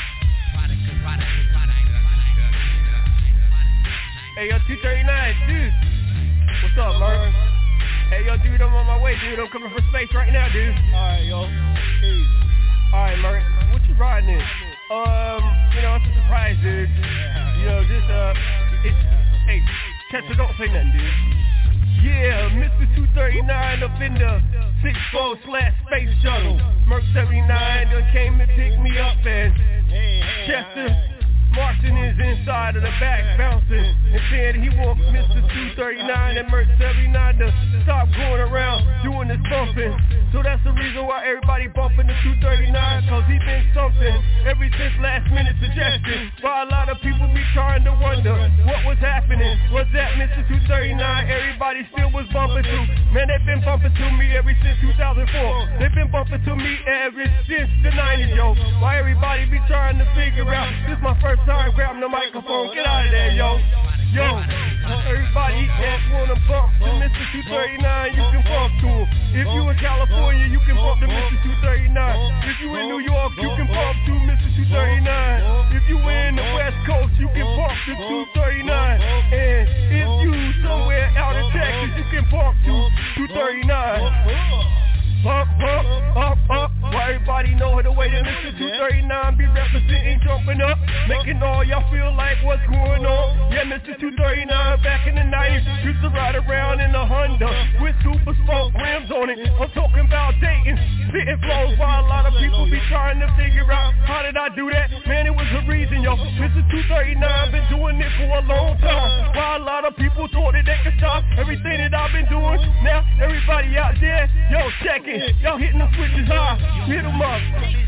Hey, yo, 239, dude. What's up, Mark? Hey, yo, dude, I'm on my way, dude. I'm coming for space right now, dude. Alright, yo. Easy. Alright, Mark. What you riding in? You know, it's a surprise, dude. You know, just, hey, Chester, don't say nothing, dude. Yeah, Mr. 239 up in the 6-4/space shuttle. Merc 79 done came to pick me up, and Chester Martin is inside of the back bouncing and said he wants Mr. 239 and Merc 79 to stop going around doing this bumping. So that's the reason why everybody bumping the 239, cause he been something ever since last minute suggestion. Why a lot of people be trying to wonder what was happening. Was that Mr. 239 everybody still was bumping to? Man, they've been bumping to me ever since 2004. They've been bumping to me ever since the 90s, yo. Why everybody be trying to figure out this my first time grabbing the microphone? Get out of there, yo. Yo, everybody that wanna bump to Mr. 239, you can bump to him. If you in California, you can bump to Mr. 239. If you in New York, you can bump to Mr. 239. If you in the West Coast, you can bump to 239. And if you somewhere out in Texas, you can bump to 239. Bump, bump, up, up. Why everybody know the way that Mr. 239 be representing, jumping up, making all y'all feel like what's going on. Yeah, Mr. 239 back in the 90s used to ride around in a Honda with super spunk rims on it. I'm talking about dating, spitting flows while a lot of people be trying to figure out how did I do that? Man, it was a reason, yo. Mr. 239 been doing it for a long time. While a lot of people thought that they could stop everything that I've been doing. Now everybody out there, yo, check it. Y'all hitting the switches high, hit them up.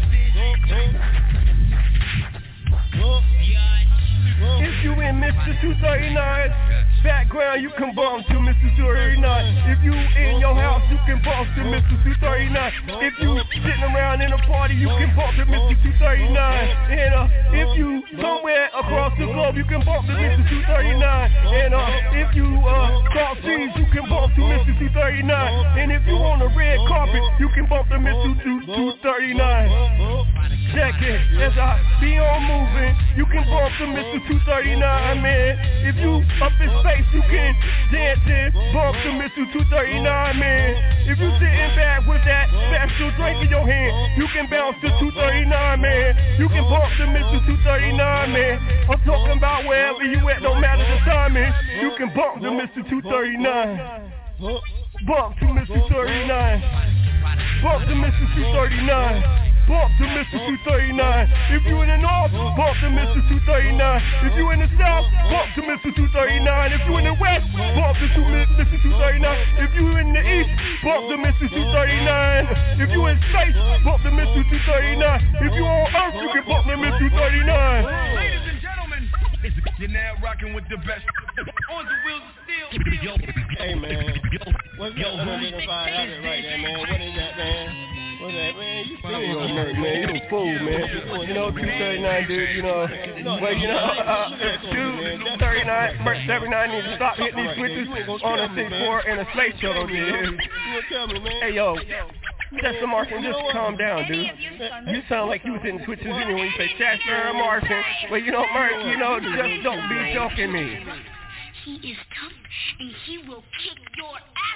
If you in Mr. 239's background, you can bump to Mr. 239. If you in your house, you can bump to Mr. 239. If you sitting around in a party, you can bump to Mr. 239. And if you somewhere across the globe, you can bump to Mr. 239. And if you cross seas, you can bump to Mr. 239. And if you on a red carpet, you can bump to Mr. 239. Check it, as I be on moving, you can bump to Mr. 239, man. If you up in space, you can dance and bump to Mr. 239, man. If you sitting back with that special drink in your hand, you can bounce to 239, man. You can bump to Mr. 239, man. I'm talking about wherever you at, no matter the timing. You can bump to Mr. 239. Bump to Mr. 239. Bump to Mr. 239. Bump to Mr. 239. If you in the north, bump to Mr. 239. If you in the south, bump to Mr. 239. If you in the west, bump to Mr. 239. If you in the east, bump to Mr. 239. If you in space, bump to Mr. 239. If you on earth, you can bump to Mr. 239. Ladies and gentlemen, it's You're now rocking with the best. On the wheels of steel. Hey man, what's that unidentified object right there, man? What is that, man? What's that, man? You silly old nerd, man. You a fool, man. You know, 239, dude, you know. But, you know, 239, Merc 79 needs to stop hitting these switches on a 6-4 and a space shuttle, dude. Hey, yo. Chester Martin, just calm down, dude. You sound like you was hitting switches anyway when you say Chester Martin. Well, you know, Merc, you know, just don't be joking me. He is tough, and he will kick your ass.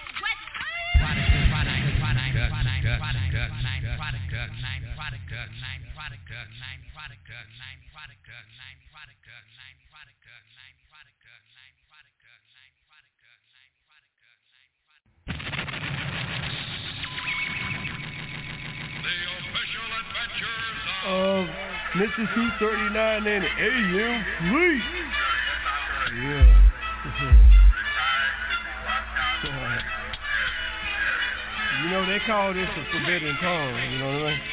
Mr. 239 and AM Fleet. Yeah. You know, they call this a forbidden tongue, you know what I mean?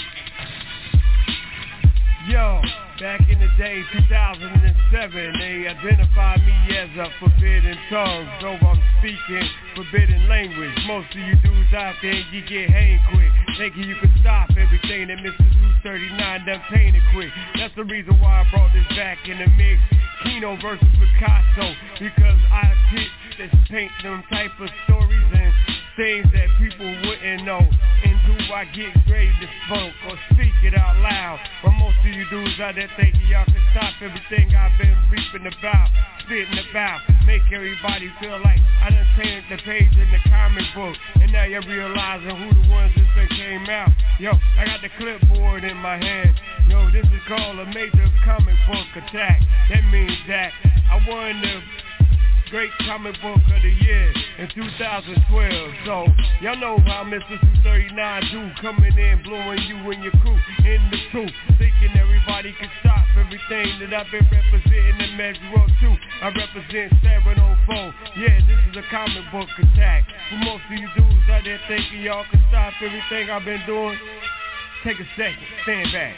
Yo, back in the day, 2007, they identified me as a forbidden tongue. So I'm speaking forbidden language. Most of you dudes out there, you get hang quick, thinking you can stop everything that Mr. 239 done painted quick. That's the reason why I brought this back in the mix. Kino versus Picasso, because I pitch this paint them type of stories and things that people wouldn't know. And do I get ready to smoke or speak it out loud? But most of you dudes out there thinking y'all can stop everything I've been reaping about, spitting about, make everybody feel like I done turned the page in the comic book, and now you're realizing who the ones that came out. Yo, I got the clipboard in my hand. Yo, this is called a major comic book attack. That means that I won the great comic book of the year in 2012. So, y'all know how Mr. 239 do, coming in, blowing you and your crew in the truth, thinking everybody can stop everything that I've been representing and measure up to. I represent 704. Yeah, this is a comic book attack. For most of you dudes out there thinking y'all can stop everything I've been doing, take a second, stand back.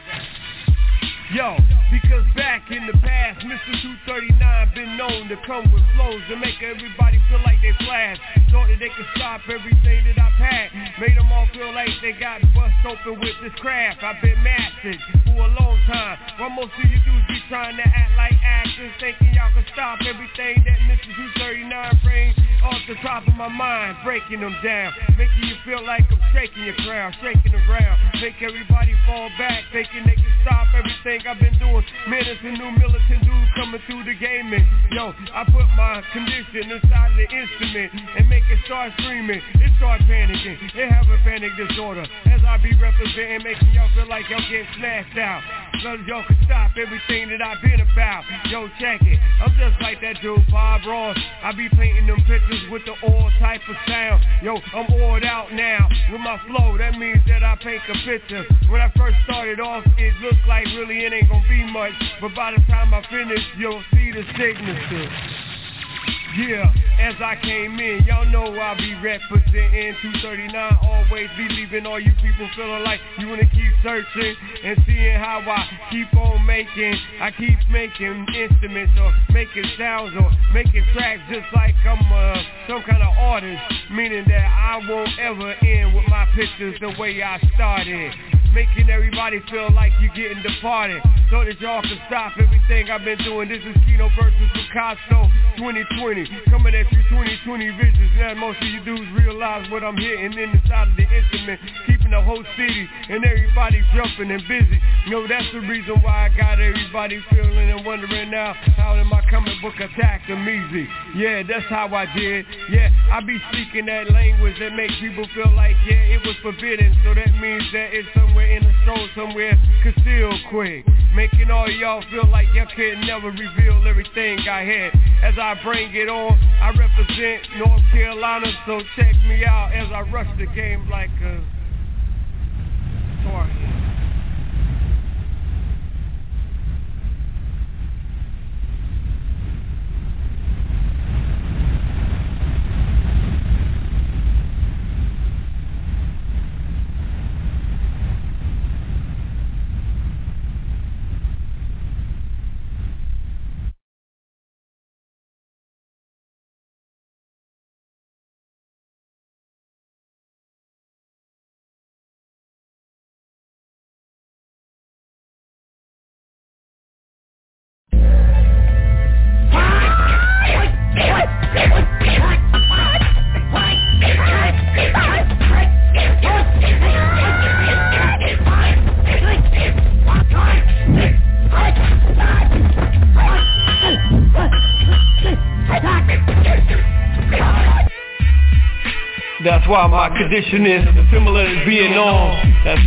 Yo, because back in the past, Mr. 239 been known to come with flows to make everybody feel like they flash. Thought that they could stop everything that I've had. Made them all feel like they got bust open with this craft. I've been mastered for a long time. While most of you dudes be trying to act like actors, thinking y'all can stop everything that Mr. 239 brings off the top of my mind, breaking them down, making you feel like I'm shaking your crowd, shaking around, make everybody fall back, thinking they can stop everything I've been doing. Man, it's a new militant dude coming through the game, and yo, I put my condition inside of the instrument and make it start screaming, it start panicking, it have a panic disorder, as I be representing, making y'all feel like y'all getting smashed out, so y'all can stop everything that I've been about. Yo, check it, I'm just like that dude Bob Ross, I be painting them pictures with the oil type of sound. Yo, I'm oiled out now with my flow, that means that I paint a picture. When I first started off, it looked like really it ain't gonna be much, but by the time I finish, you'll see the signature. Yeah, as I came in, y'all know I be representing 239, always be leaving all you people feeling like you wanna keep searching and seeing how I keep on making. I keep making instruments or making sounds or making tracks just like I'm some kind of artist, meaning that I won't ever end with my pictures the way I started. Making everybody feel like you're getting departed, so that y'all can stop everything I've been doing. This is Kino versus Picasso 2020, coming at you 2020 visions. Now most of you dudes realize what I'm hitting in the side of the instrument, keeping the whole city and everybody jumping and busy. You know, that's the reason why I got everybody feeling and wondering now, how did my comic book attack them easy? Yeah, that's how I did. Yeah, I be speaking that language that makes people feel like, yeah, it was forbidden, so that means that it's somewhere in the show somewhere concealed quick, making all y'all feel like y'all can never reveal everything I had. As I bring it on, I represent North Carolina, so check me out as I rush the game like a target. That's why my condition is similar to Vietnam. That's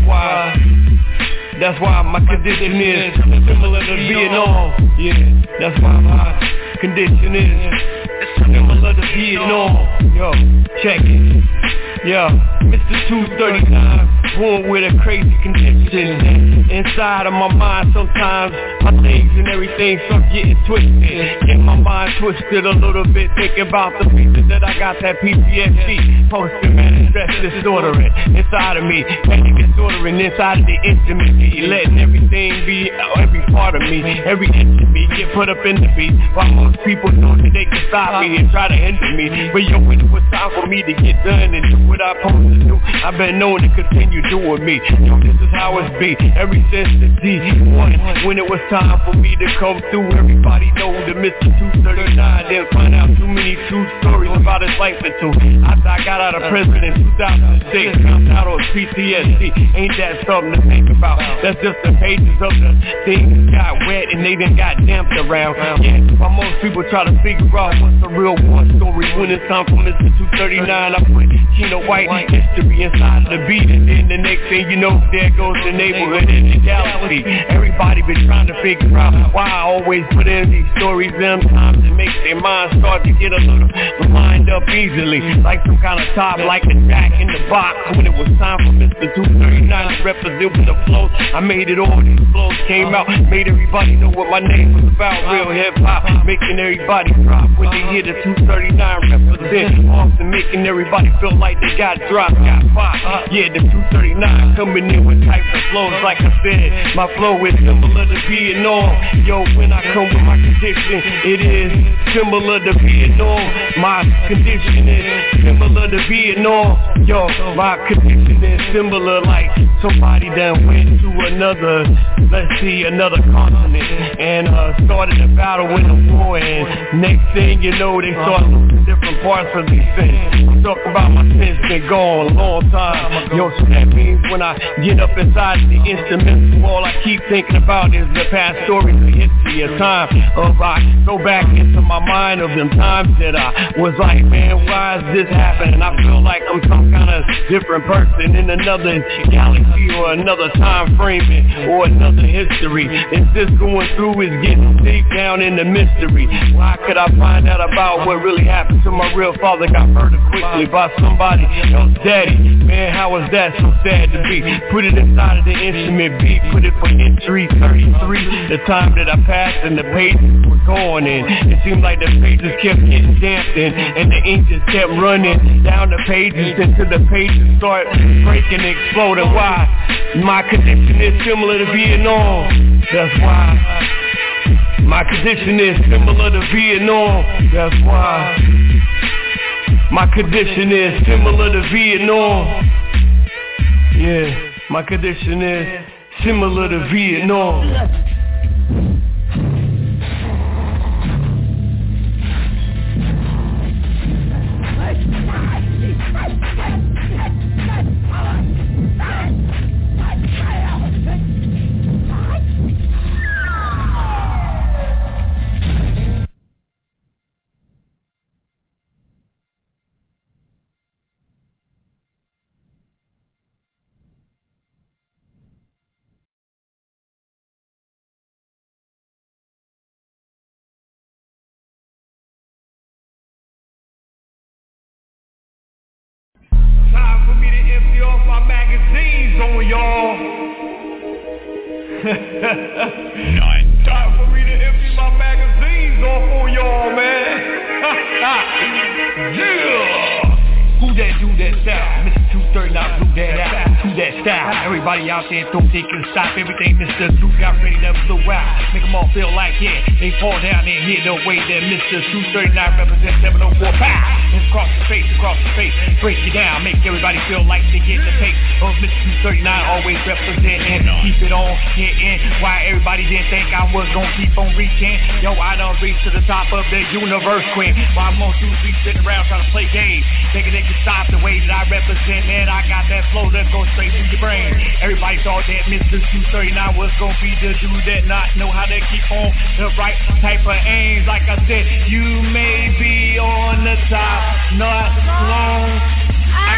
why my condition is similar to Vietnam. Yeah, that's why my condition is similar to Vietnam. Yo, check it. Yo, Mr. 239, born with a crazy condition. Inside of my mind sometimes my things and everything start getting twisted. Get my mind twisted a little bit, thinking about the reason that I got that PTSD. Post-traumatic stress disordering inside of me. Panic disordering inside of the intimacy. Letting everything be, every part of me, every inch of me get put up in the beat. While most people know that they can stop me and try to hinder me. But yo, when it was time for me to get done and do what I'm supposed to do, I've been known to continue doing me. Yo, this is how it's be. Ever since the D1, when it was time for me to come through, everybody know that Mr. 239 didn't find out too many true stories about his life until after I got out of prison in 2006. Found out on PTSD. Ain't that something to think about? That's just the pages of the things that got wet and they done got damped around. Yeah, while most people try to figure out what's the real war story, when it's time for Mr. 239, I put Kino White history inside of the beat, and then the next thing you know, there goes the neighborhood in the galaxy. Everybody been trying to figure out why I always put in these stories. Sometimes it makes their mind start to get a little lined up easily, like some kind of top, like a jack in the box. When it was time for Mr. 239 to represent with the flows, I made it all. These flows came out, made everybody know what my name was about. Real hip hop, making everybody drop when they hear the 239 represent. Often making everybody feel like they got dropped, got popped. Yeah, the 239 coming in with types of flows. Like I said, my flow is similar to Vietnam. Yo, when I come with my condition, it is similar to Vietnam. My condition is similar to Vietnam. Yo, my condition is similar, like somebody done went to another, let's see, another continent and started a battle with a war, and next thing you know, they start losing different parts of these things. I'm talking about my sins been gone a long time. Yo, so that means when I get up inside the instrument, all I keep thinking about is the past stories, the history of time. I go back into my mind of them times that I was like, man, why is this happening? I feel like I'm some kind of different person in another galaxy or another time framing or another history. It's just going through, is getting deep down in the mystery. Why could I find out about what really happened to my real father? Got murdered quickly by somebody else, daddy. Man, how was that so sad to be? Put it inside of the instrument beat, put it for entry 33. The time that I passed and the pages were going in, it seemed like the pages kept getting damped and the ink just kept running down the pages until the pages start breaking and exploding. Why? My condition is similar to Vietnam. That's why. My condition is similar to Vietnam. That's why. My condition is similar to Vietnam. Yeah, my condition is similar to Vietnam. Time for me to empty off my magazines on y'all. 9. Time for me to empty my magazines off on y'all, man. Yeah. Who that do that style? Mr. 239 blew that out. Who that style? Everybody out there don't think and stop everything Mr. Duke got ready to blow out. Make them all feel like, yeah, they fall down and hit the way that Mr. 239 represents 704 pow. It's across the face, break it down, make everybody feel like they get the taste of Mr. 239 always representing. Keep it on, hitting. Why everybody didn't think I was gonna keep on reaching? Yo, I done reached to the top of the universe, queen. While most dudes be sitting around trying to play games, thinking they can stop the way that I represent. Man, I got that flow that goes straight to your brain. Everybody thought that Mr. 239 was gonna be the dude that not know how to keep on the right type of aims. Like I said, you may be on the top, not long. I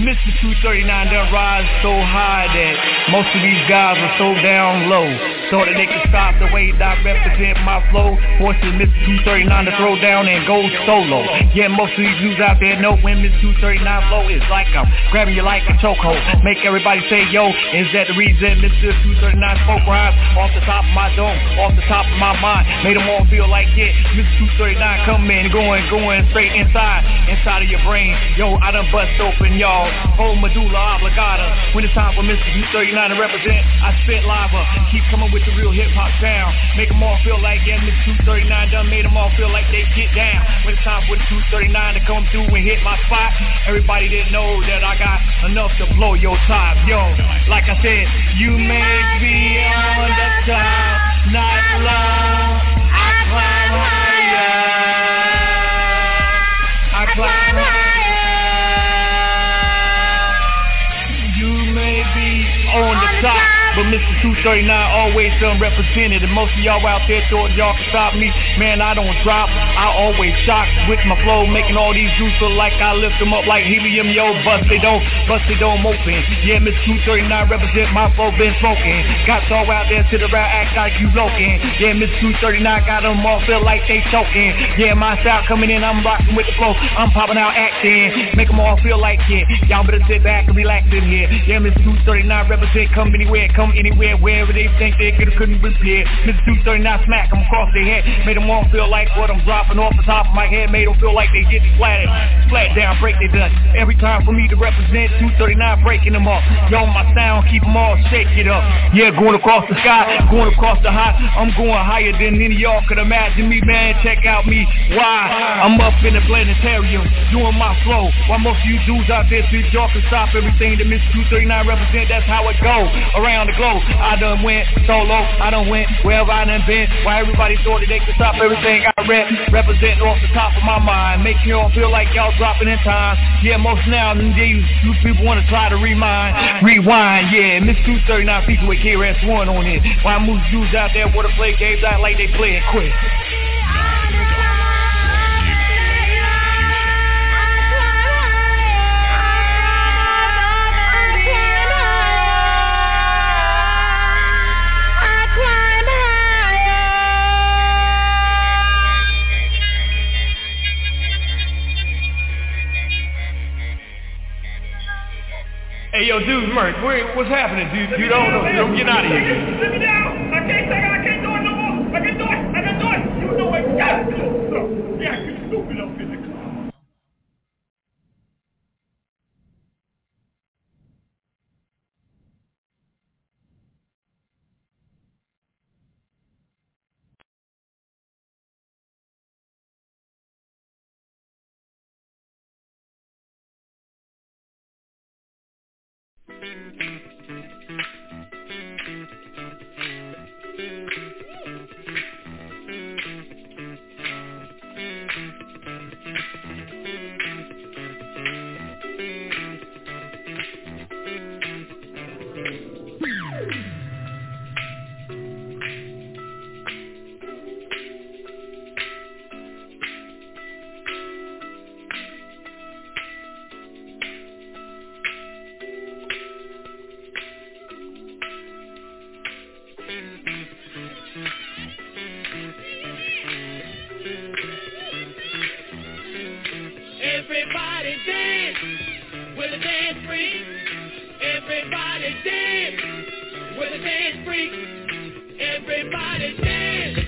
Mr. 239 done rise so high that most of these guys are so down low. So that they can stop the way that I represent my flow. Forces Mr. 239 to throw down and go solo. Yeah, most of these dudes out there know when Mr. 239 flow is like I'm grabbing you like a chokehold. Make everybody say, yo, is that the reason Mr. 239 spoke rhymes off the top of my dome, off the top of my mind. Made them all feel like, yeah, Mr. 239 coming, going straight inside of your brain. Yo, I done bust open y'all whole medulla oblongata. When it's time for Mr. 239 to represent, I spit lava. Keep coming with the real hip-hop sound. Make them all feel like, yeah, Mr. 239 done made them all feel like they get down. When it's time for the 239 to come through and hit my spot, everybody didn't know that I got enough to blow your top. Yo, like I said, you may be on the top, not long. I climb higher. I climb higher. You may be on the top, but Mr. 239 always unrepresented. And most of y'all out there thought y'all could stop me. Man, I don't drop. I always shock with my flow, making all these dudes feel like I lift them up like helium. Yo, bust they don't open. Yeah, Mr. 239 represent my flow, been smoking. Got y'all out there to the right, act like you loking. Yeah, Mr. 239 got them all feel like they choking. Yeah, my style coming in, I'm rocking with the flow. I'm popping out acting, make them all feel like it. Y'all better sit back and relax in here. Yeah, Mr. 239 represent, come anywhere, wherever they think they couldn't repair. Mr. 239 smack them across their head, made them all feel like what I'm dropping off the top of my head, made them feel like they get flat down, break their dust. Every time for me to represent 239, breaking them up. Yo, my sound, keep them all, shake it up. Yeah, going across the sky, going across the high, I'm going higher than any of y'all could imagine me, man. Check out me, why? I'm up in the planetarium, doing my flow, while most of you dudes out there think y'all can stop everything that Mr. 239 represent. That's how it go around the globe. I done went solo, I done went wherever I done been. Why everybody thought that they could stop everything I represent off the top of my mind, making y'all feel like y'all dropping in time. Yeah, most now these people want to try to rewind. Yeah, Mr. 239 people with KRS-One on it. Why most dudes out there want to play games out like they play it quick. Hey, yo, dude, Merc, what's happening, dude? You don't know. Get out of here. Sit me down. I can't do it no more. I can do it. You know exactly. Yeah, you stupid up in the car. Everybody dance with a dance freak. Everybody dance with a dance freak. Everybody dance.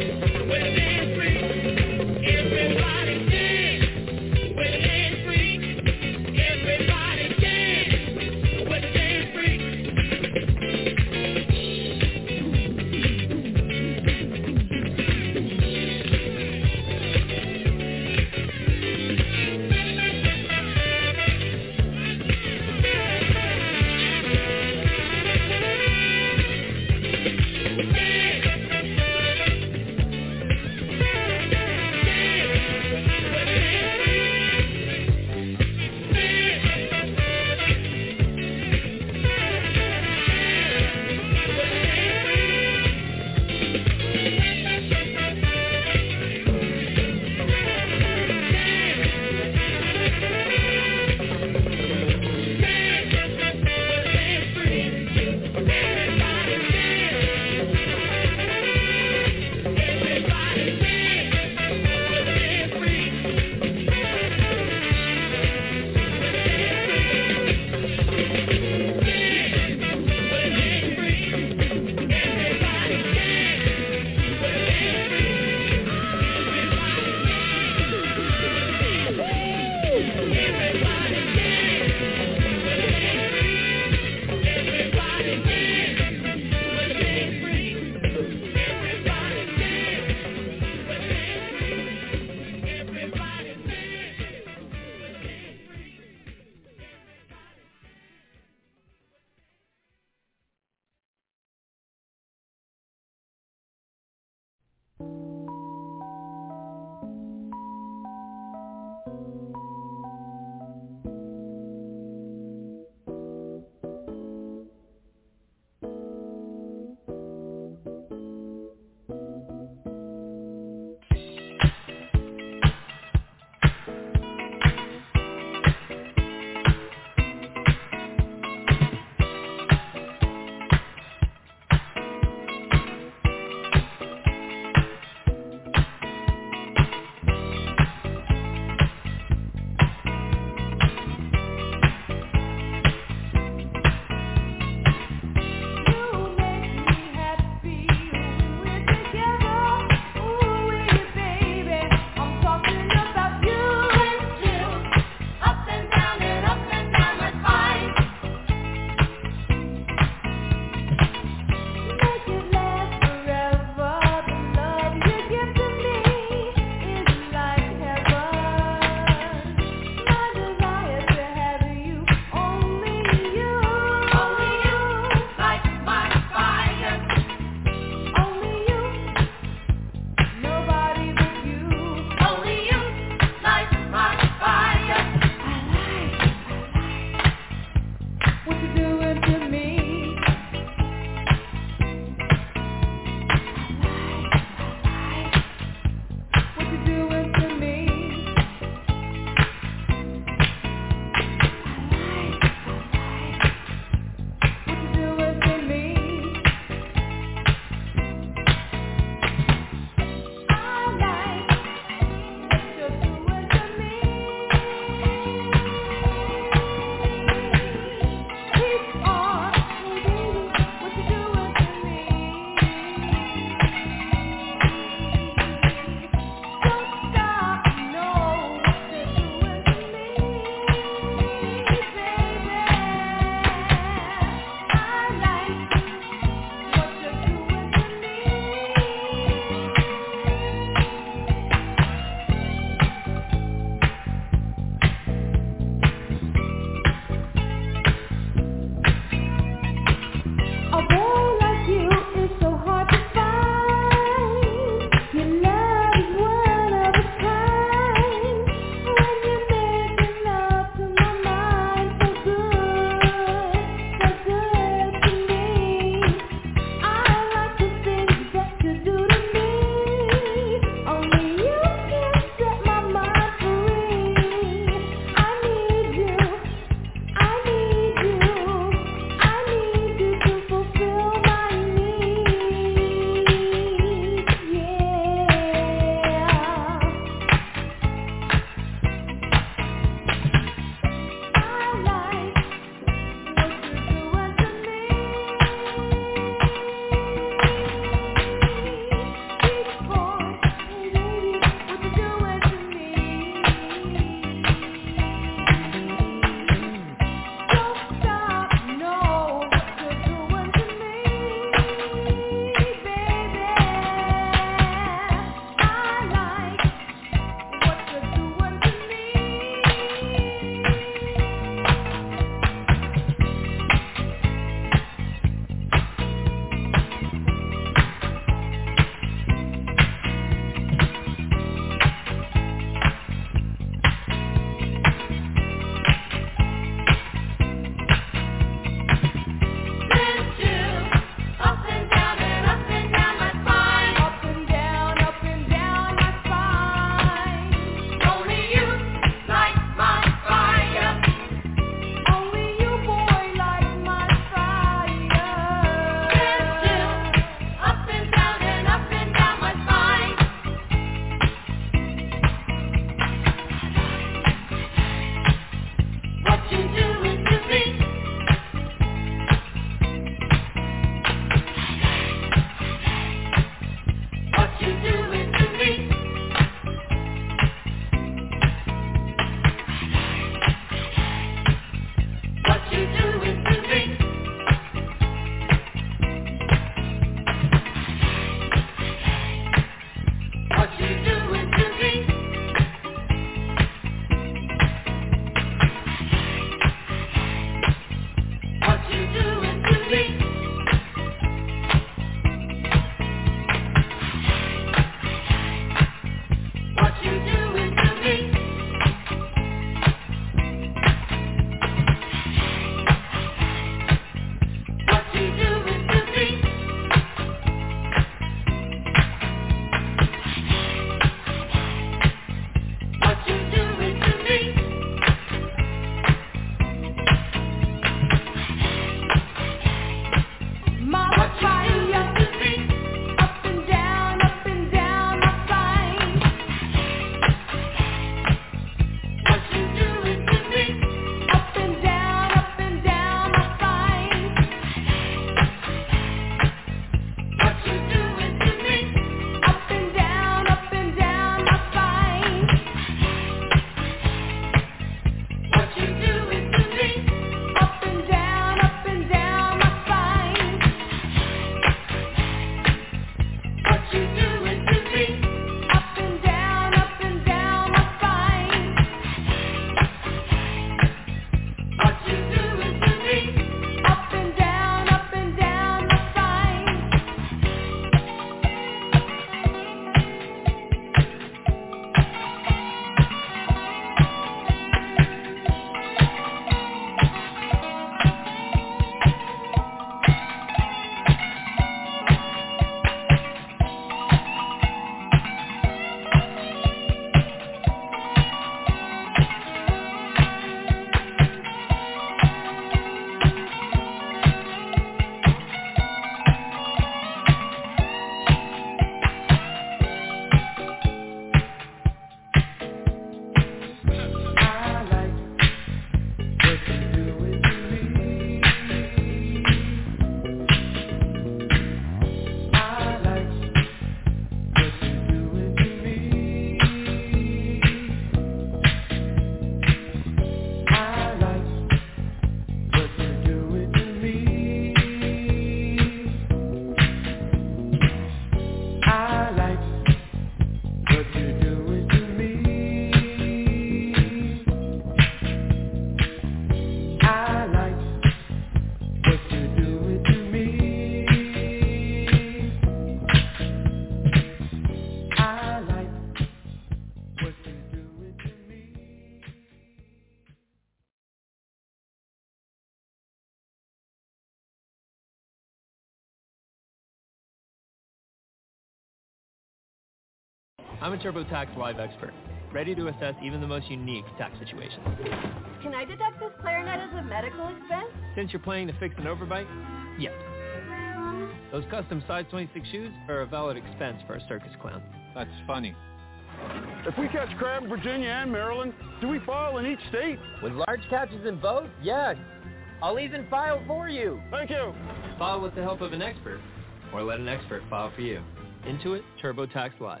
I'm a TurboTax Live expert, ready to assess even the most unique tax situations. Can I deduct this clarinet as a medical expense? Since you're planning to fix an overbite, yes. Those custom size 26 shoes are a valid expense for a circus clown. That's funny. If we catch crab in Virginia and Maryland, do we file in each state? With large catches in both? Yes. I'll even file for you. Thank you. File with the help of an expert, or let an expert file for you. Intuit TurboTax Live.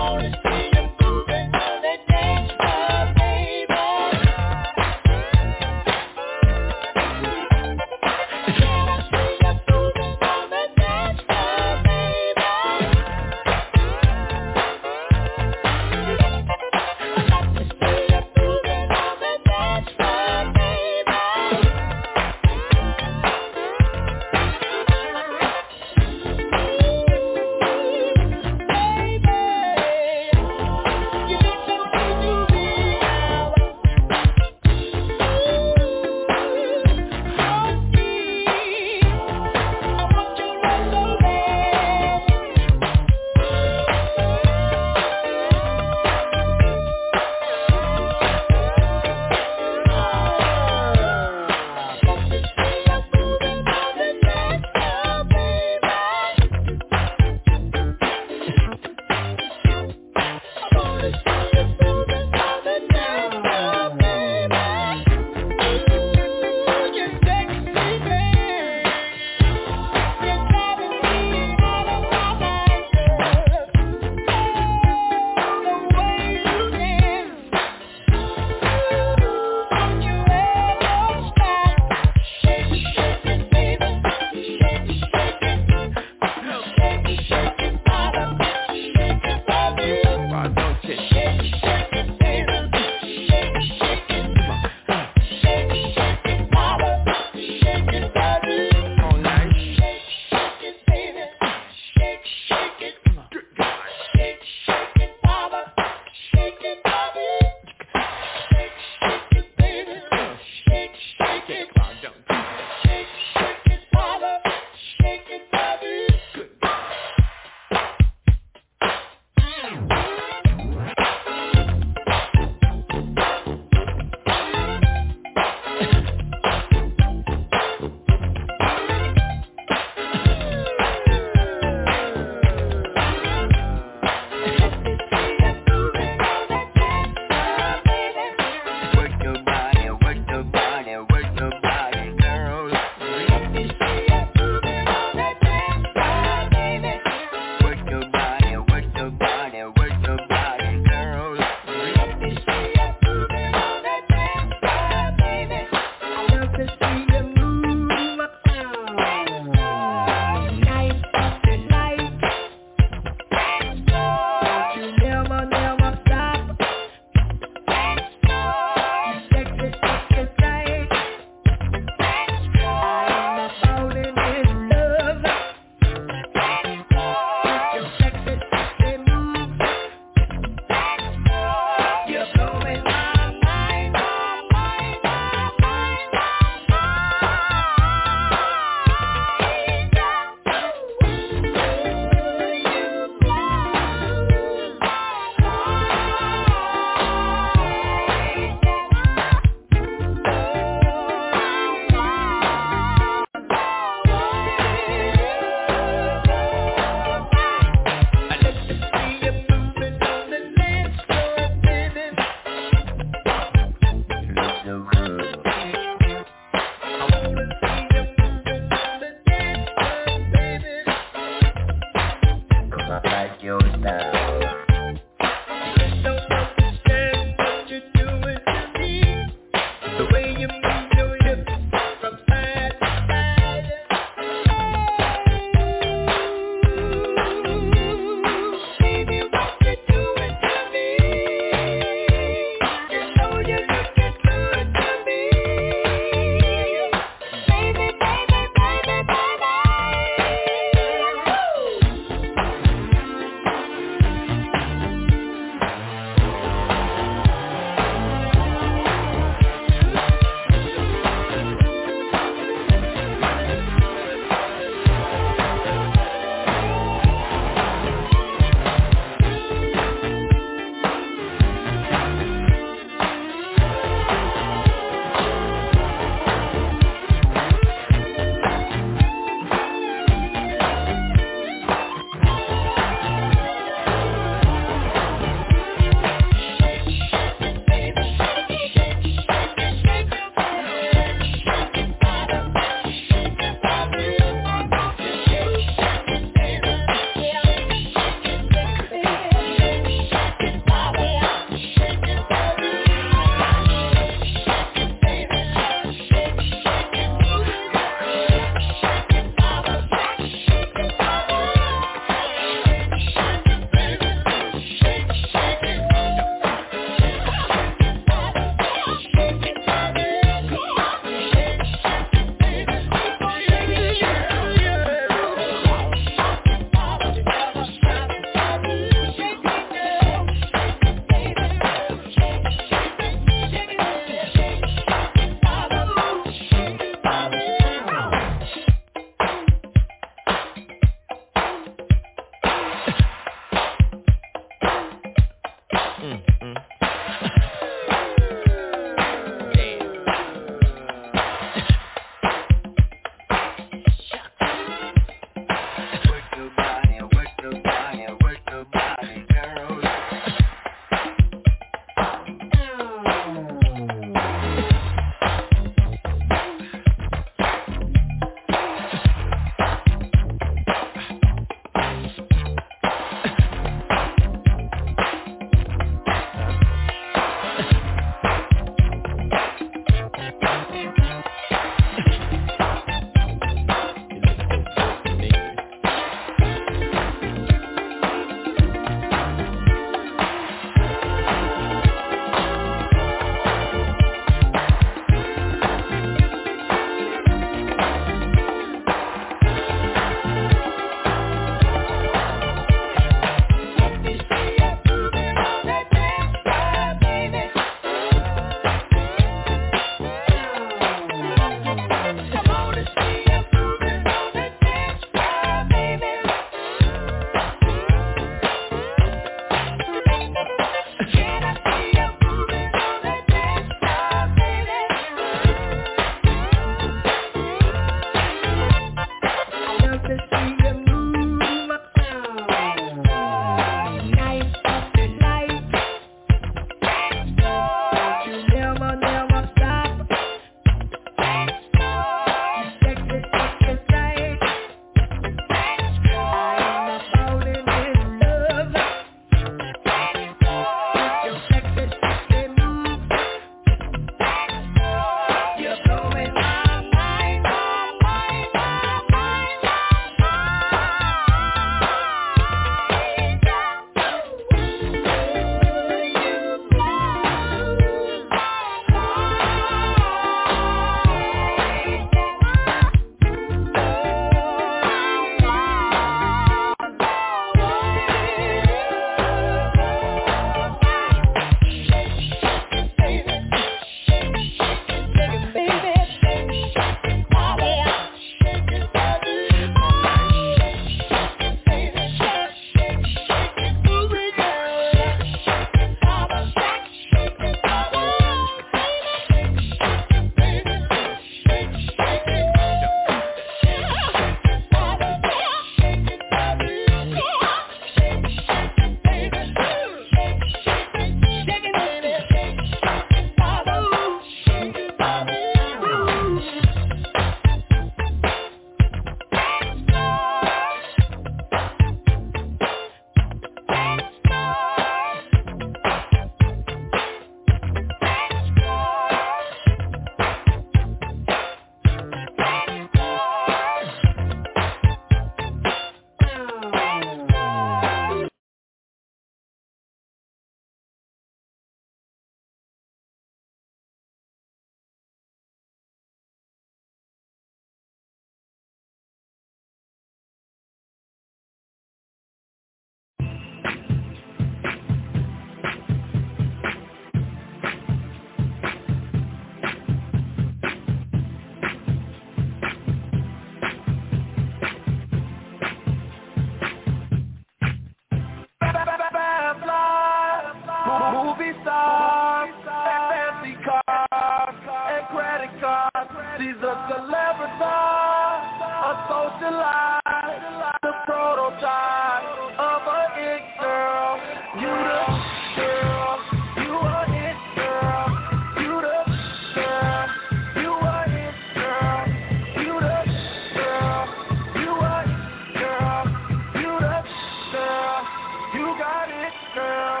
movie stars, fancy cars, and credit cards. She's a celebrity, a socialite, the prototype of a it girl. You the girl, you a it girl. You the girl, you a it girl. You the girl, you a it girl. You the girl, you got it, girl.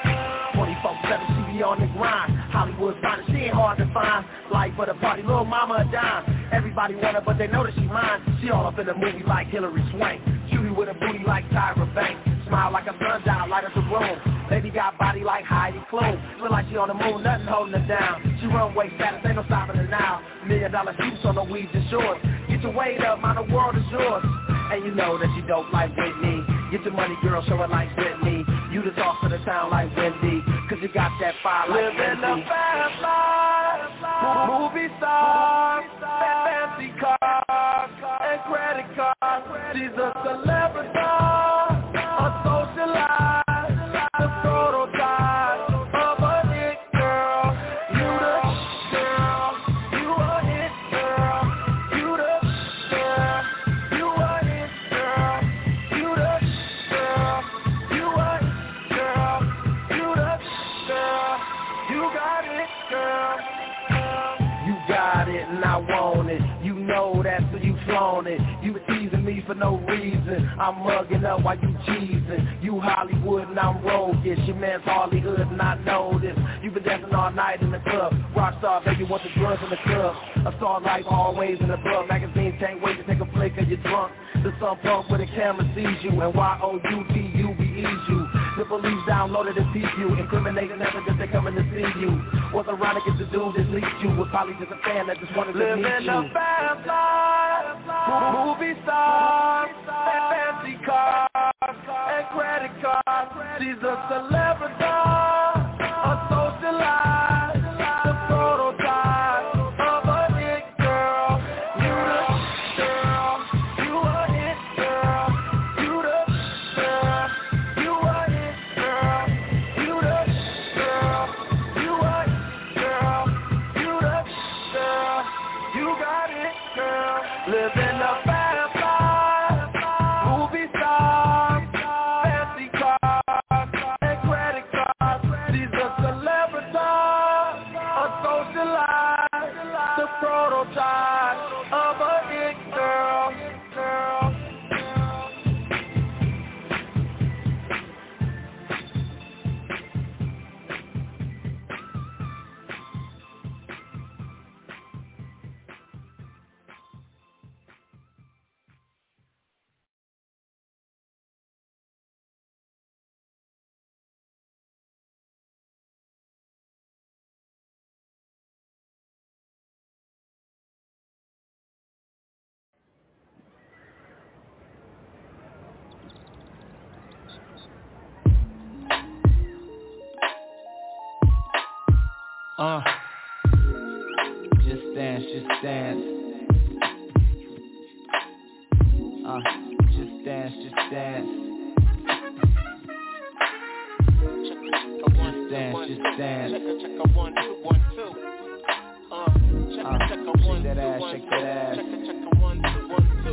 24/7, she be on the grind. Hollywood's finest, she ain't hard to find. Life of the party, little mama a dime. Everybody want her, but they know that she mine. She all up in the movie like Hillary Swank. Cutie with a booty like Tyra Banks. Smile like a sundown, light up the room. Lady got body like Heidi Klum. Feel like she on the moon, nothing holding her down. She runway status, ain't no stopping her now. $1 million shoots on the weeds and shorts. Get your weight up, man, the world is yours. And you know that she dope like Whitney. Get your money, girl, show it like Whitney. You the talk of the town like Wendy. Cause you got that fire like Wendy. Living a fast life, movie stars, fancy cars, and credit cards. She's a celebrity, a socialite, the prototype of a hit girl. You the girl, you a hit girl. You the girl, you a hit girl. You the girl, you a hit girl. You the girl, you got it, girl. You got it and I want it. You know that, so you flown it. You were teasing me for no reason. I'm mugging up while you cheesing. You Hollywood and I'm roguish. Your man's Hollywood and I know this. You been dancing all night in the club. Rockstar, baby, want the drugs in the club. A star life always in the club. Magazines can't wait to take a flick of your drunk. The sun pump where the camera sees you. And Y-O-U-D-U-B-E's you. The police downloaded and teach you. Incriminating evidence, they coming to see you. What's ironic is the dude that leaked you was probably just a fan that just wanted to meet you. Living a fast life, movie stars, fancy cars, and credit cards. She's a celebrity, a socialite, the prototype of a hit girl. You the girl, you a hit girl. You the girl, you a hit girl. You the girl, you a hit girl. You the girl, you got it, girl. Living a fast life, movie stars, fancy cars, and credit cards. She's a celebrity, a socialite, the prototype of a hit girl. Just dance, just dance. Just dance, just dance. Just dance, just dance. Check a 1, 2, 1, 2. Shake that ass, shake that ass. Check a 1, 2,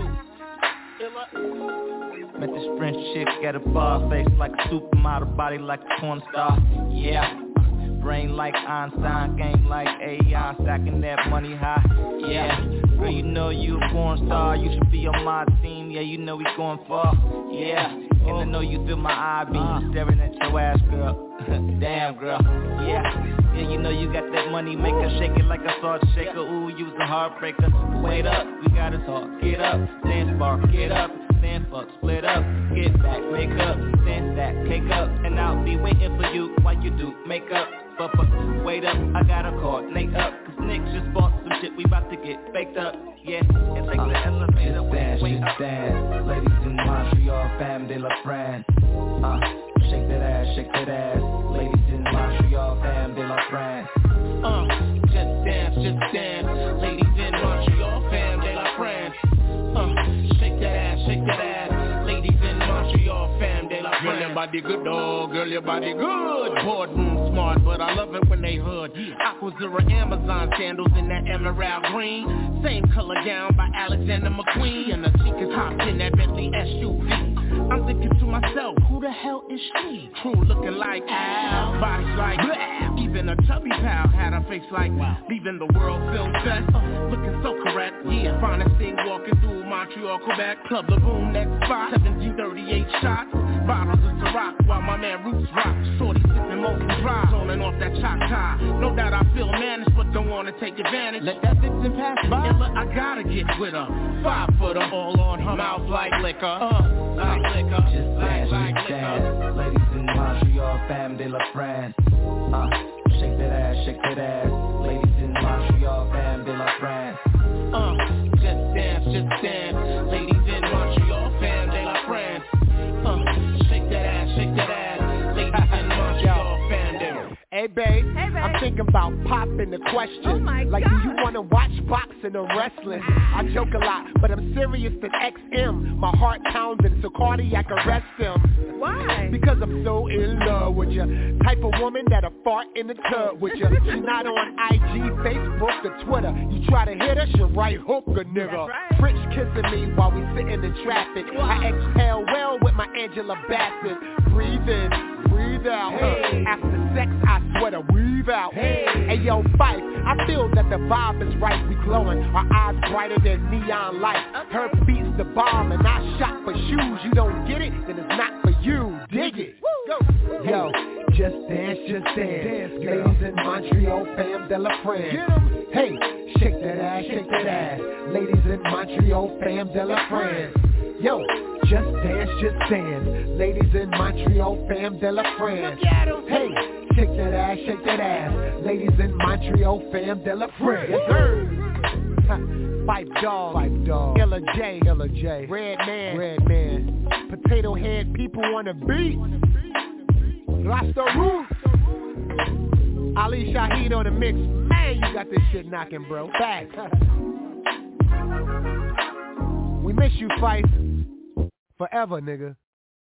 1, 2. Met this French chick at a bar, face like a supermodel, body like a porn star. Yeah. Brain like Einstein, game like AI, stacking that money high, yeah. Girl, you know you a porn star, you should be on my team, yeah, you know we going far, yeah. And I know you feel my eye beam, staring at your ass, girl, damn, girl, yeah. Yeah, you know you got that money maker, shake it like a salt shaker, ooh, you's a heartbreaker. Wait up, we gotta talk, get up, stand spark, get up. Stand fuck, split up, get back, make up, stand stack, cake up, and I'll be waiting for you while you do makeup. But wait up, I gotta coordinate up, cause Nick just bought some shit, we about to get baked up, yeah, and take the elevator, wait up. Just dance, ladies in Montreal, fam de la France, shake that ass, ladies in Montreal, fam de la France, just dance, ladies in Montreal, fam de la France, shake that ass, ladies in Montreal, fam de la France. body good, dog. Girl, your body good. Boardroom smart, but I love it when they hood. Aquazura Amazon sandals in that emerald green. Same color gown by Alexander McQueen. And the chicas hopped in that Bentley SUV. I'm thinking to myself, who the hell is she? Crew looking like Al, body's like blah. Even a chubby pal had a face like leaving the world film fest. Looking so correct, yeah. Finest thing walking through Montreal, Quebec. Club the boom, next spot, 1738 shots. Bottles of Ciroc while my man Roots rock. Shorty sipping Molten Dry, on and off that Choctaw. No doubt I feel managed, but don't wanna take advantage. Let that vixen pass by. Illa, I gotta get with her. 5 foot all on her mouth like liquor. Like liquor. Just dance, like dance. Ladies in Montreal, fam de la France. Shake that ass, shake that ass. Ladies in Montreal, fam de la France. Just dance. Ladies in Montreal, fam de la France. Shake that ass, shake that ass. Ladies in Montreal, fam de la. Hey babe, I'm thinking about popping the question. Oh my like, God. do you wanna watch boxing or wrestling? I joke a lot, but I'm serious than XM. My heart pounding, so cardiac arrest him. Why? Because I'm so in love with you. Type of woman that'll fart in the tub with you. She's not on IG, Facebook, or Twitter. You try to hit her, she'll right hook a nigga. That's right. French kissing me while we sitting in traffic. I exhale well with my Angela Bassett. Breathe in, breathe out. Hey. After sex, I swear to weave out. Hey yo, Fife, I feel that the vibe is right. We glowing, our eyes brighter than neon lights. Her beats the bomb, and I shop for shoes. You don't get it, then it's not for you. Dig it. Go. Yo, just dance, just dance. Ladies in Montreal, fam de la France. Hey, shake that ass, shake that ass. Ladies in Montreal, fam de la France. Yo, just dance, just dance. Ladies in Montreal, fam de la France. Hey, shake that ass, shake that ass. Ladies in Montreal, fam de la France. Yes, sir. Pipe dog, Illa J, Red Man, Potato Head, people wanna beat. Rasta Roots, Ali Shaheed on the mix. Man, you got this shit knocking, bro. Back. We miss you, Fife. Forever, nigga.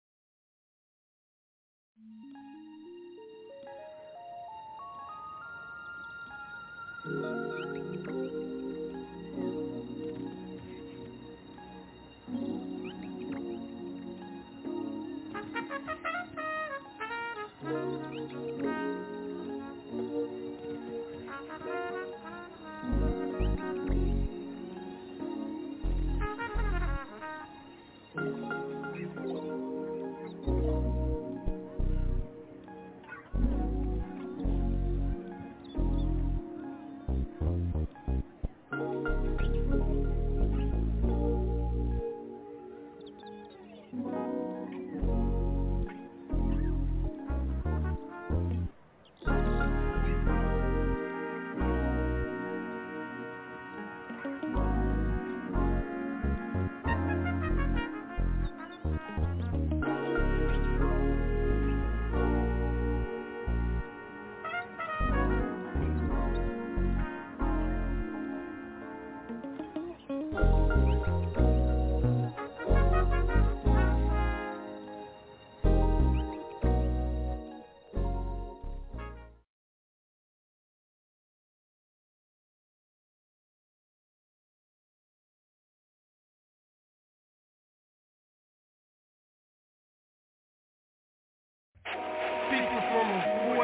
Speaking from a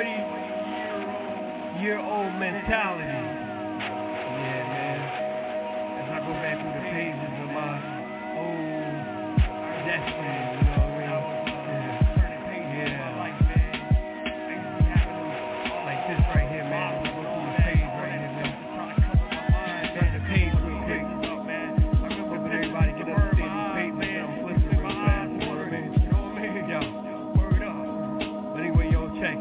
40-year-old mentality. Yeah, man. As I go back through the pages of my old destiny, you know what I mean? Yeah. Like this right here, man. Go through the page right here, man. Turn the page real quick. Hoping everybody can understand these pages that I'm flipping real fast. You know what I mean? Yo. Anyway, yo, check it.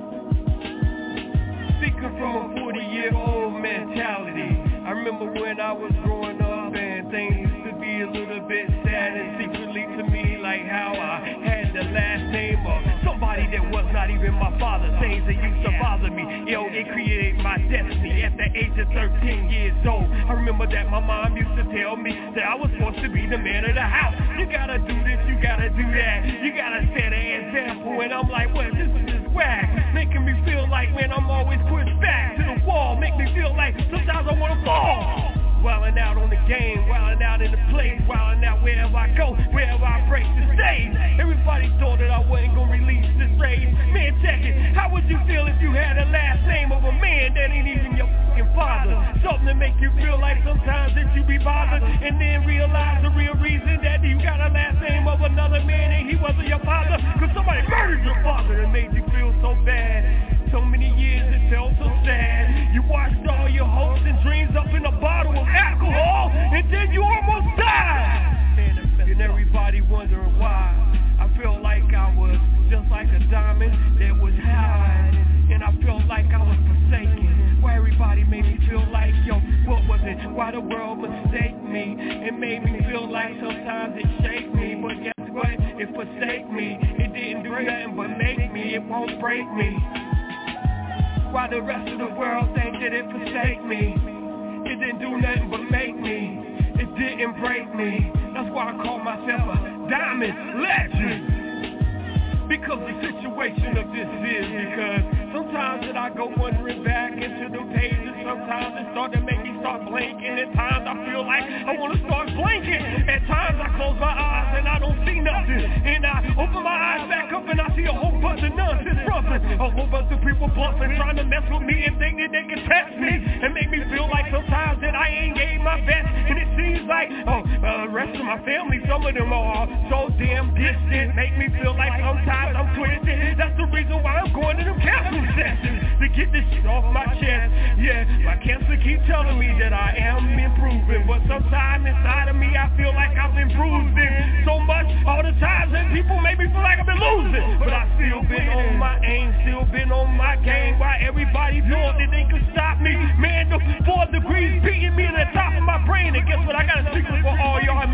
Speaking from a 40-year-old mentality, I remember when I was growing up and things used to be a little bit sad and secretly to me, like how I had the last name of somebody that was not even my father. Things that used to bother me, yo, it created my destiny at the age of 13 years old. I remember that my mom used to tell me that I was supposed to be the man of the house. You gotta do this, you gotta do that. You gotta set an example wildin' out on the game, wildin' out in the place, wildin' out wherever I go, wherever I break the stage. Everybody thought that I wasn't gonna release this rage. Man, check it. How would you feel if you had the last name of a man that ain't even your fucking father? Something to make you feel like sometimes that you be bothered, and then realize the real reason that you got a last name of another man and he wasn't your father, cause somebody murdered your father and made you feel so bad. So many years it felt so sad. You watched all your hopes and dreams up in a bottle of alcohol, and then you almost died. And everybody wondering why. I felt like I was just like a diamond that was high, and I felt like I was forsaken. Why everybody made me feel like, yo, what was it? Why the world mistake me? It made me feel like sometimes it shake me, but guess what? It forsake me. It didn't do nothing but make me. It won't break me. Why the rest of the world think that it forsake me? It didn't do nothing but make me. It didn't break me. That's why I call myself a diamond legend. Because the situation of this is because sometimes that I go wandering back into the pages. Sometimes it start to make me start blinking. At times I feel like I want to start blinking. At times I close my eyes and I don't see nothing. And I open my eyes back up and I see a whole bunch of nonsense ruffling. A whole bunch of people bluffing, trying to mess with me and think that they can test me. And make me feel like sometimes that I ain't gave my best. And it seems like, the rest of my family, some of them are so damn distant. Make me feel like sometimes I'm twisted. That's the reason why I'm going to them counseling sessions, to get this shit off my chest. Yeah, my cancer keep telling me that I am improving, but sometimes inside of me I feel like I've been bruising so much all the times that people make me feel like I've been losing. But I still been on my aim, still been on my game. Why everybody thought that they could stop me? Man, the 4 degrees beating me in the top of my brain. And guess what? I got a secret for all y'all.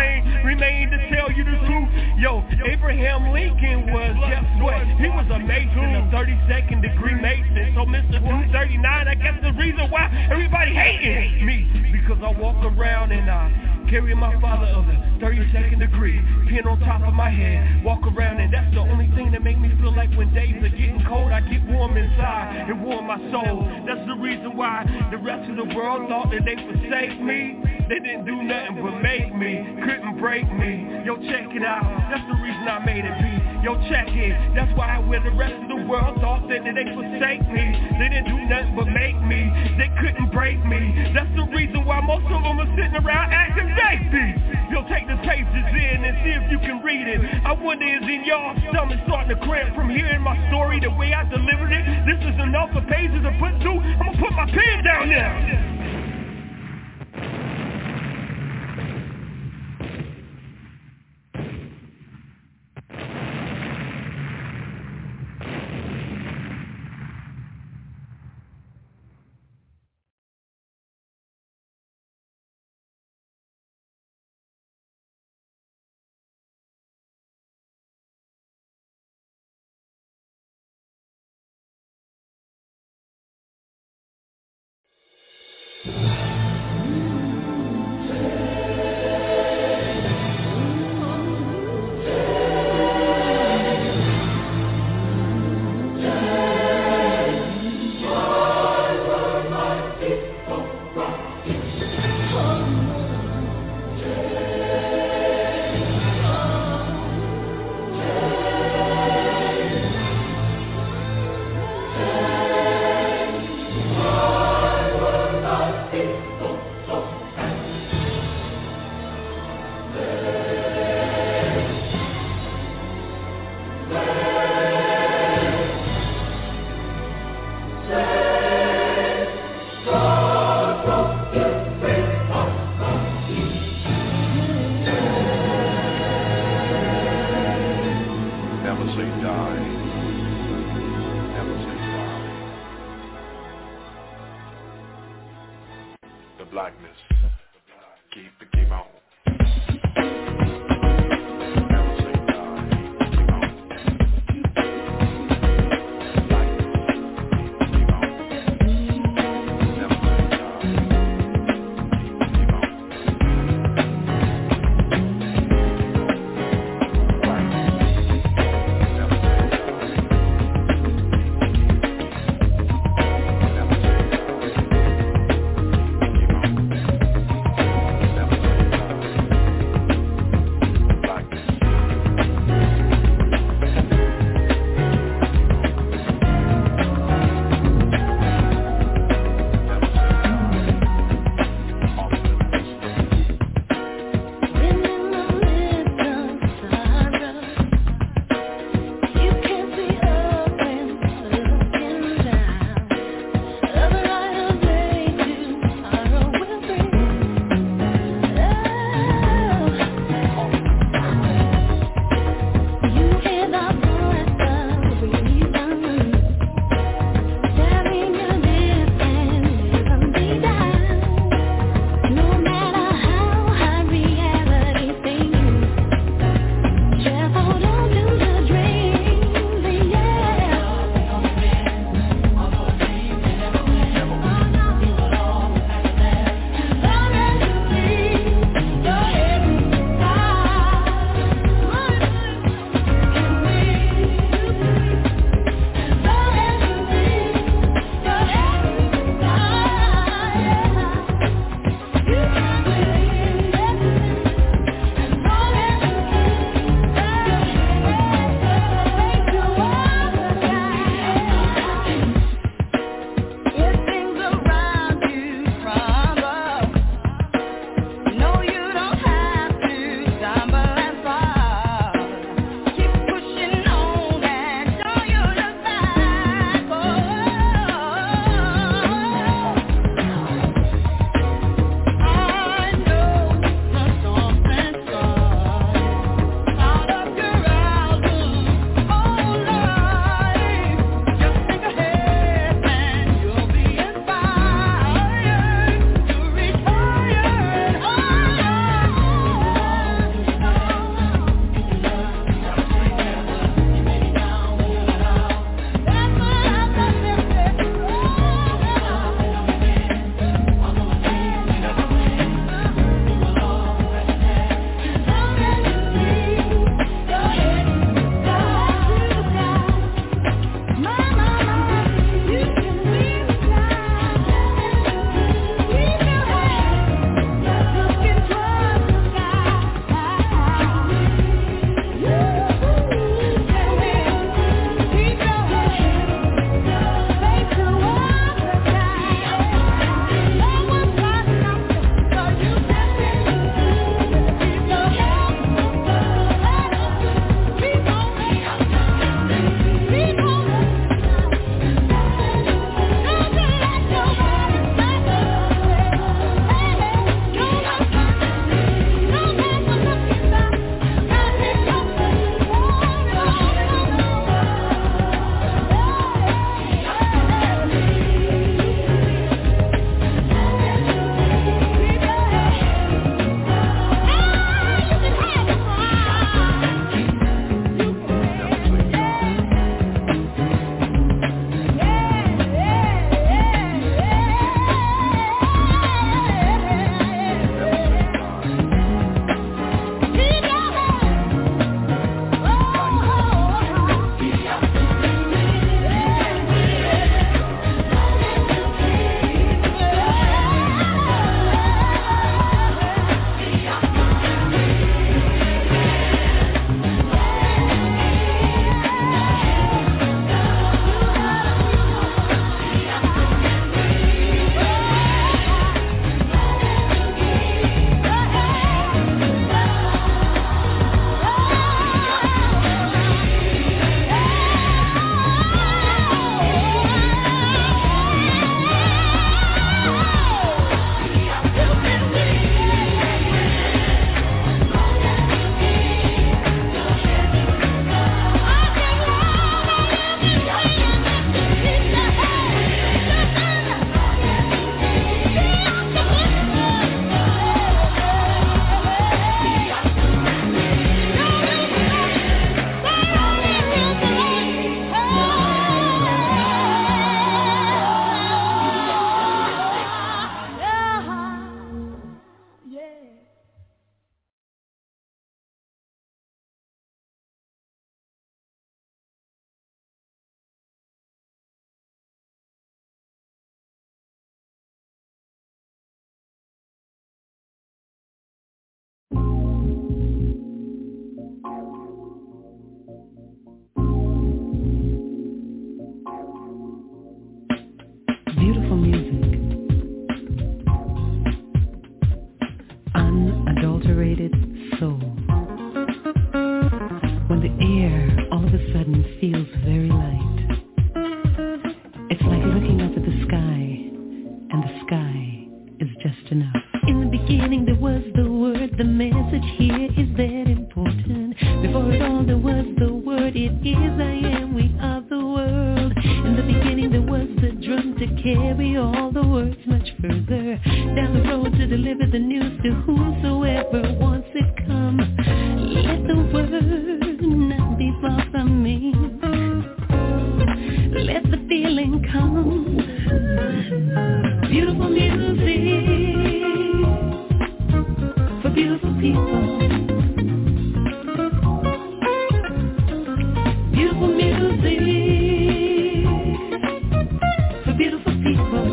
Remain to tell you the truth. Yo, Abraham Lincoln was, guess what? He was a Mason, a 32nd degree Mason. So Mr. 239, I guess the reason why everybody hating me, because I walk around and I carry my father of the 32nd degree, pin on top of my head, walk around, and that's the only thing that make me feel like when days are getting cold, I get warm inside and warm my soul. That's the reason why the rest of the world thought that they forsake me. They didn't do nothing but make me, couldn't break me. Yo, check it out, that's the reason I made it be. Yo, check it, that's why where the rest of the world thought that they forsake me. They didn't do nothing but make me, they couldn't break me. That's the reason why most of them are sitting around acting baby. Yo, take the pages in and see if you can read it. I wonder is in y'all stomach starting to cramp from hearing my story the way I delivered it. This is enough for pages to put through. I'm gonna put my pen down now. sudden feels very light. It's like looking up at the sky, and the sky is just enough. In the beginning there was the word, the message here is that important. Before it all there was the word, it is I am, we are the world. In the beginning there was the drum to carry all the words much further down the road to deliver the news to whosoever wants it come. Let the word not be far from me. Let the feeling come. Beautiful music for beautiful people. Beautiful music for beautiful people.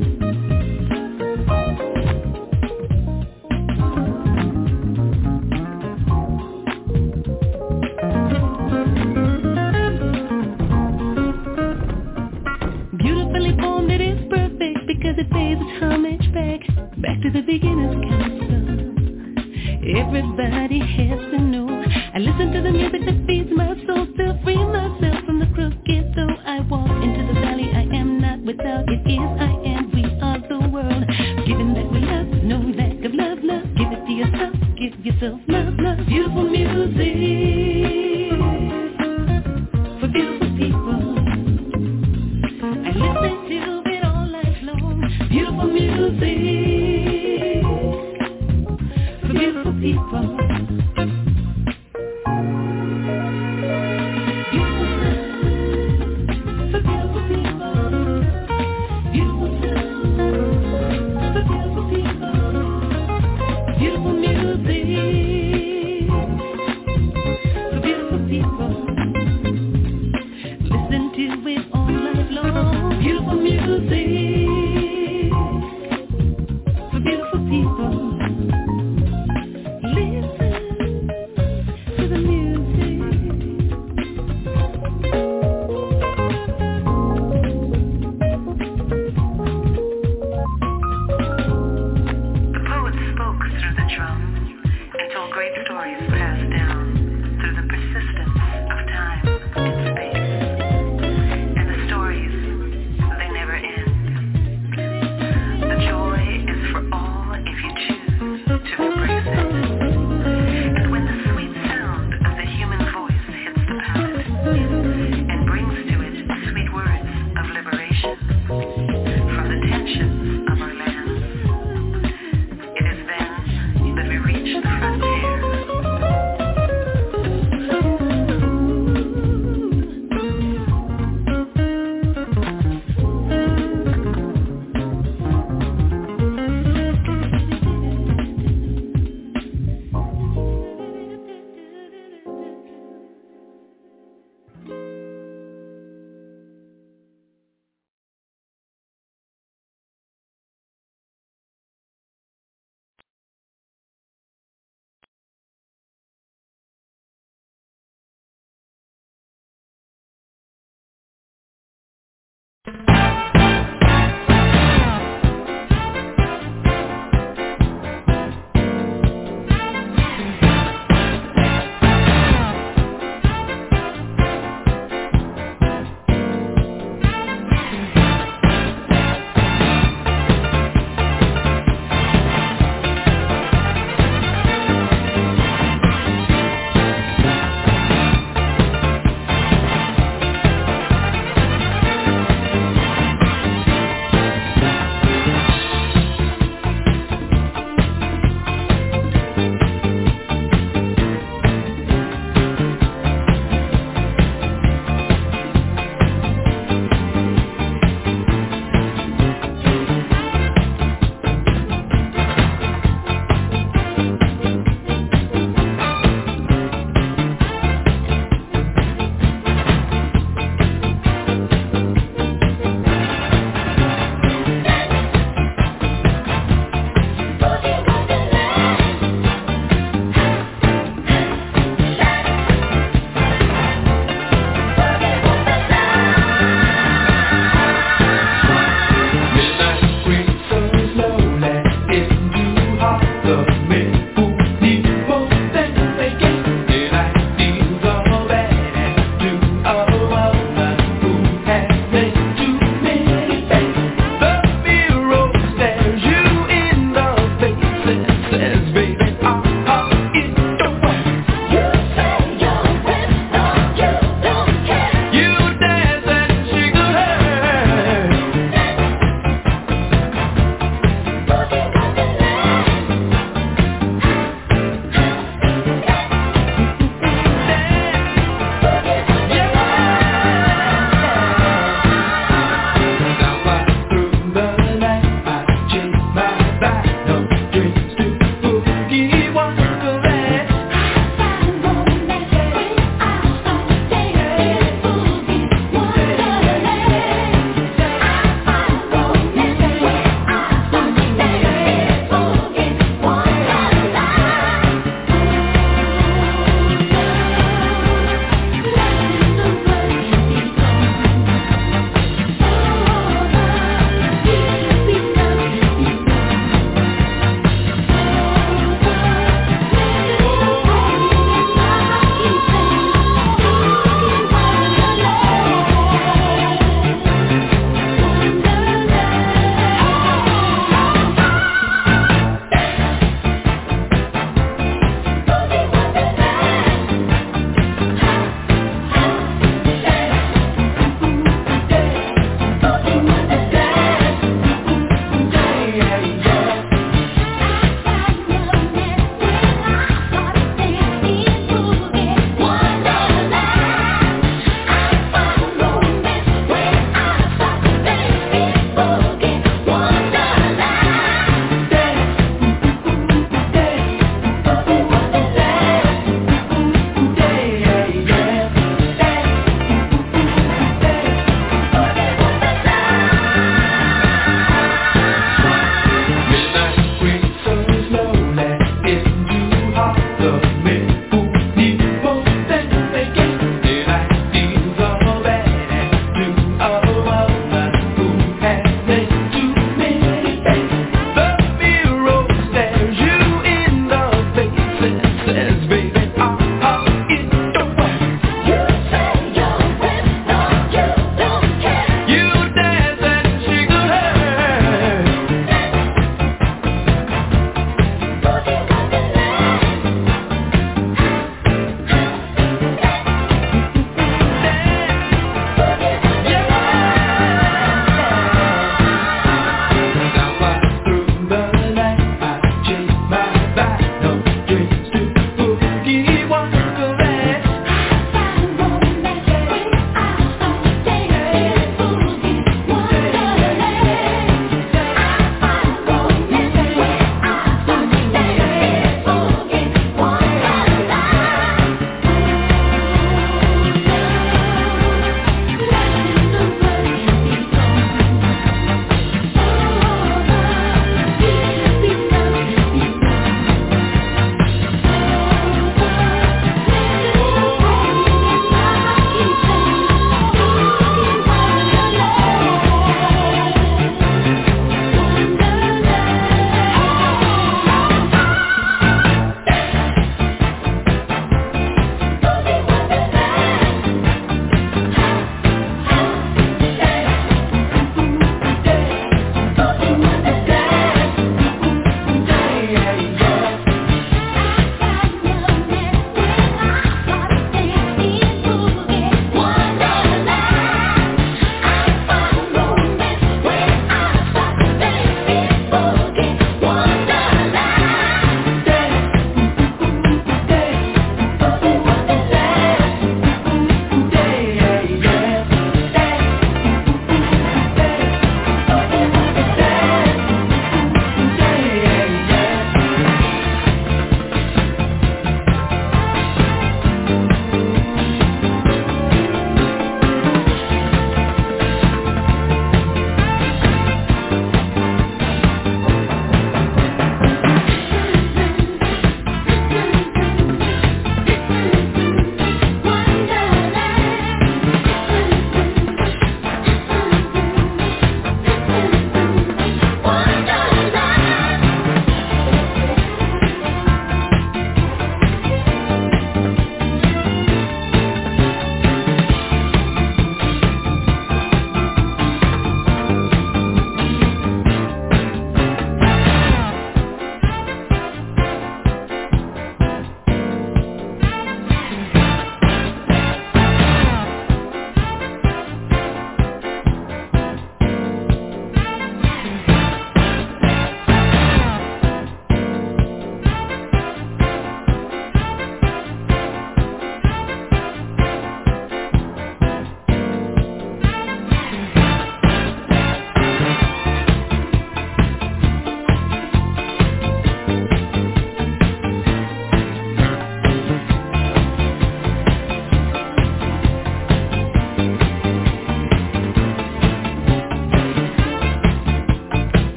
Beautifully formed, it is perfect because it pays its homage back to the beginner's council. Everybody has to know. I listen to the music that feeds my soul to free myself from the crooked. Though I walk into the valley, I am not without. It is I am, we are the world. Given that we love, no lack of love, love. Give it to yourself, give yourself love, love. Beautiful music for beautiful people. I listen to it all night long. Beautiful music for beautiful people. Beautiful music for beautiful people.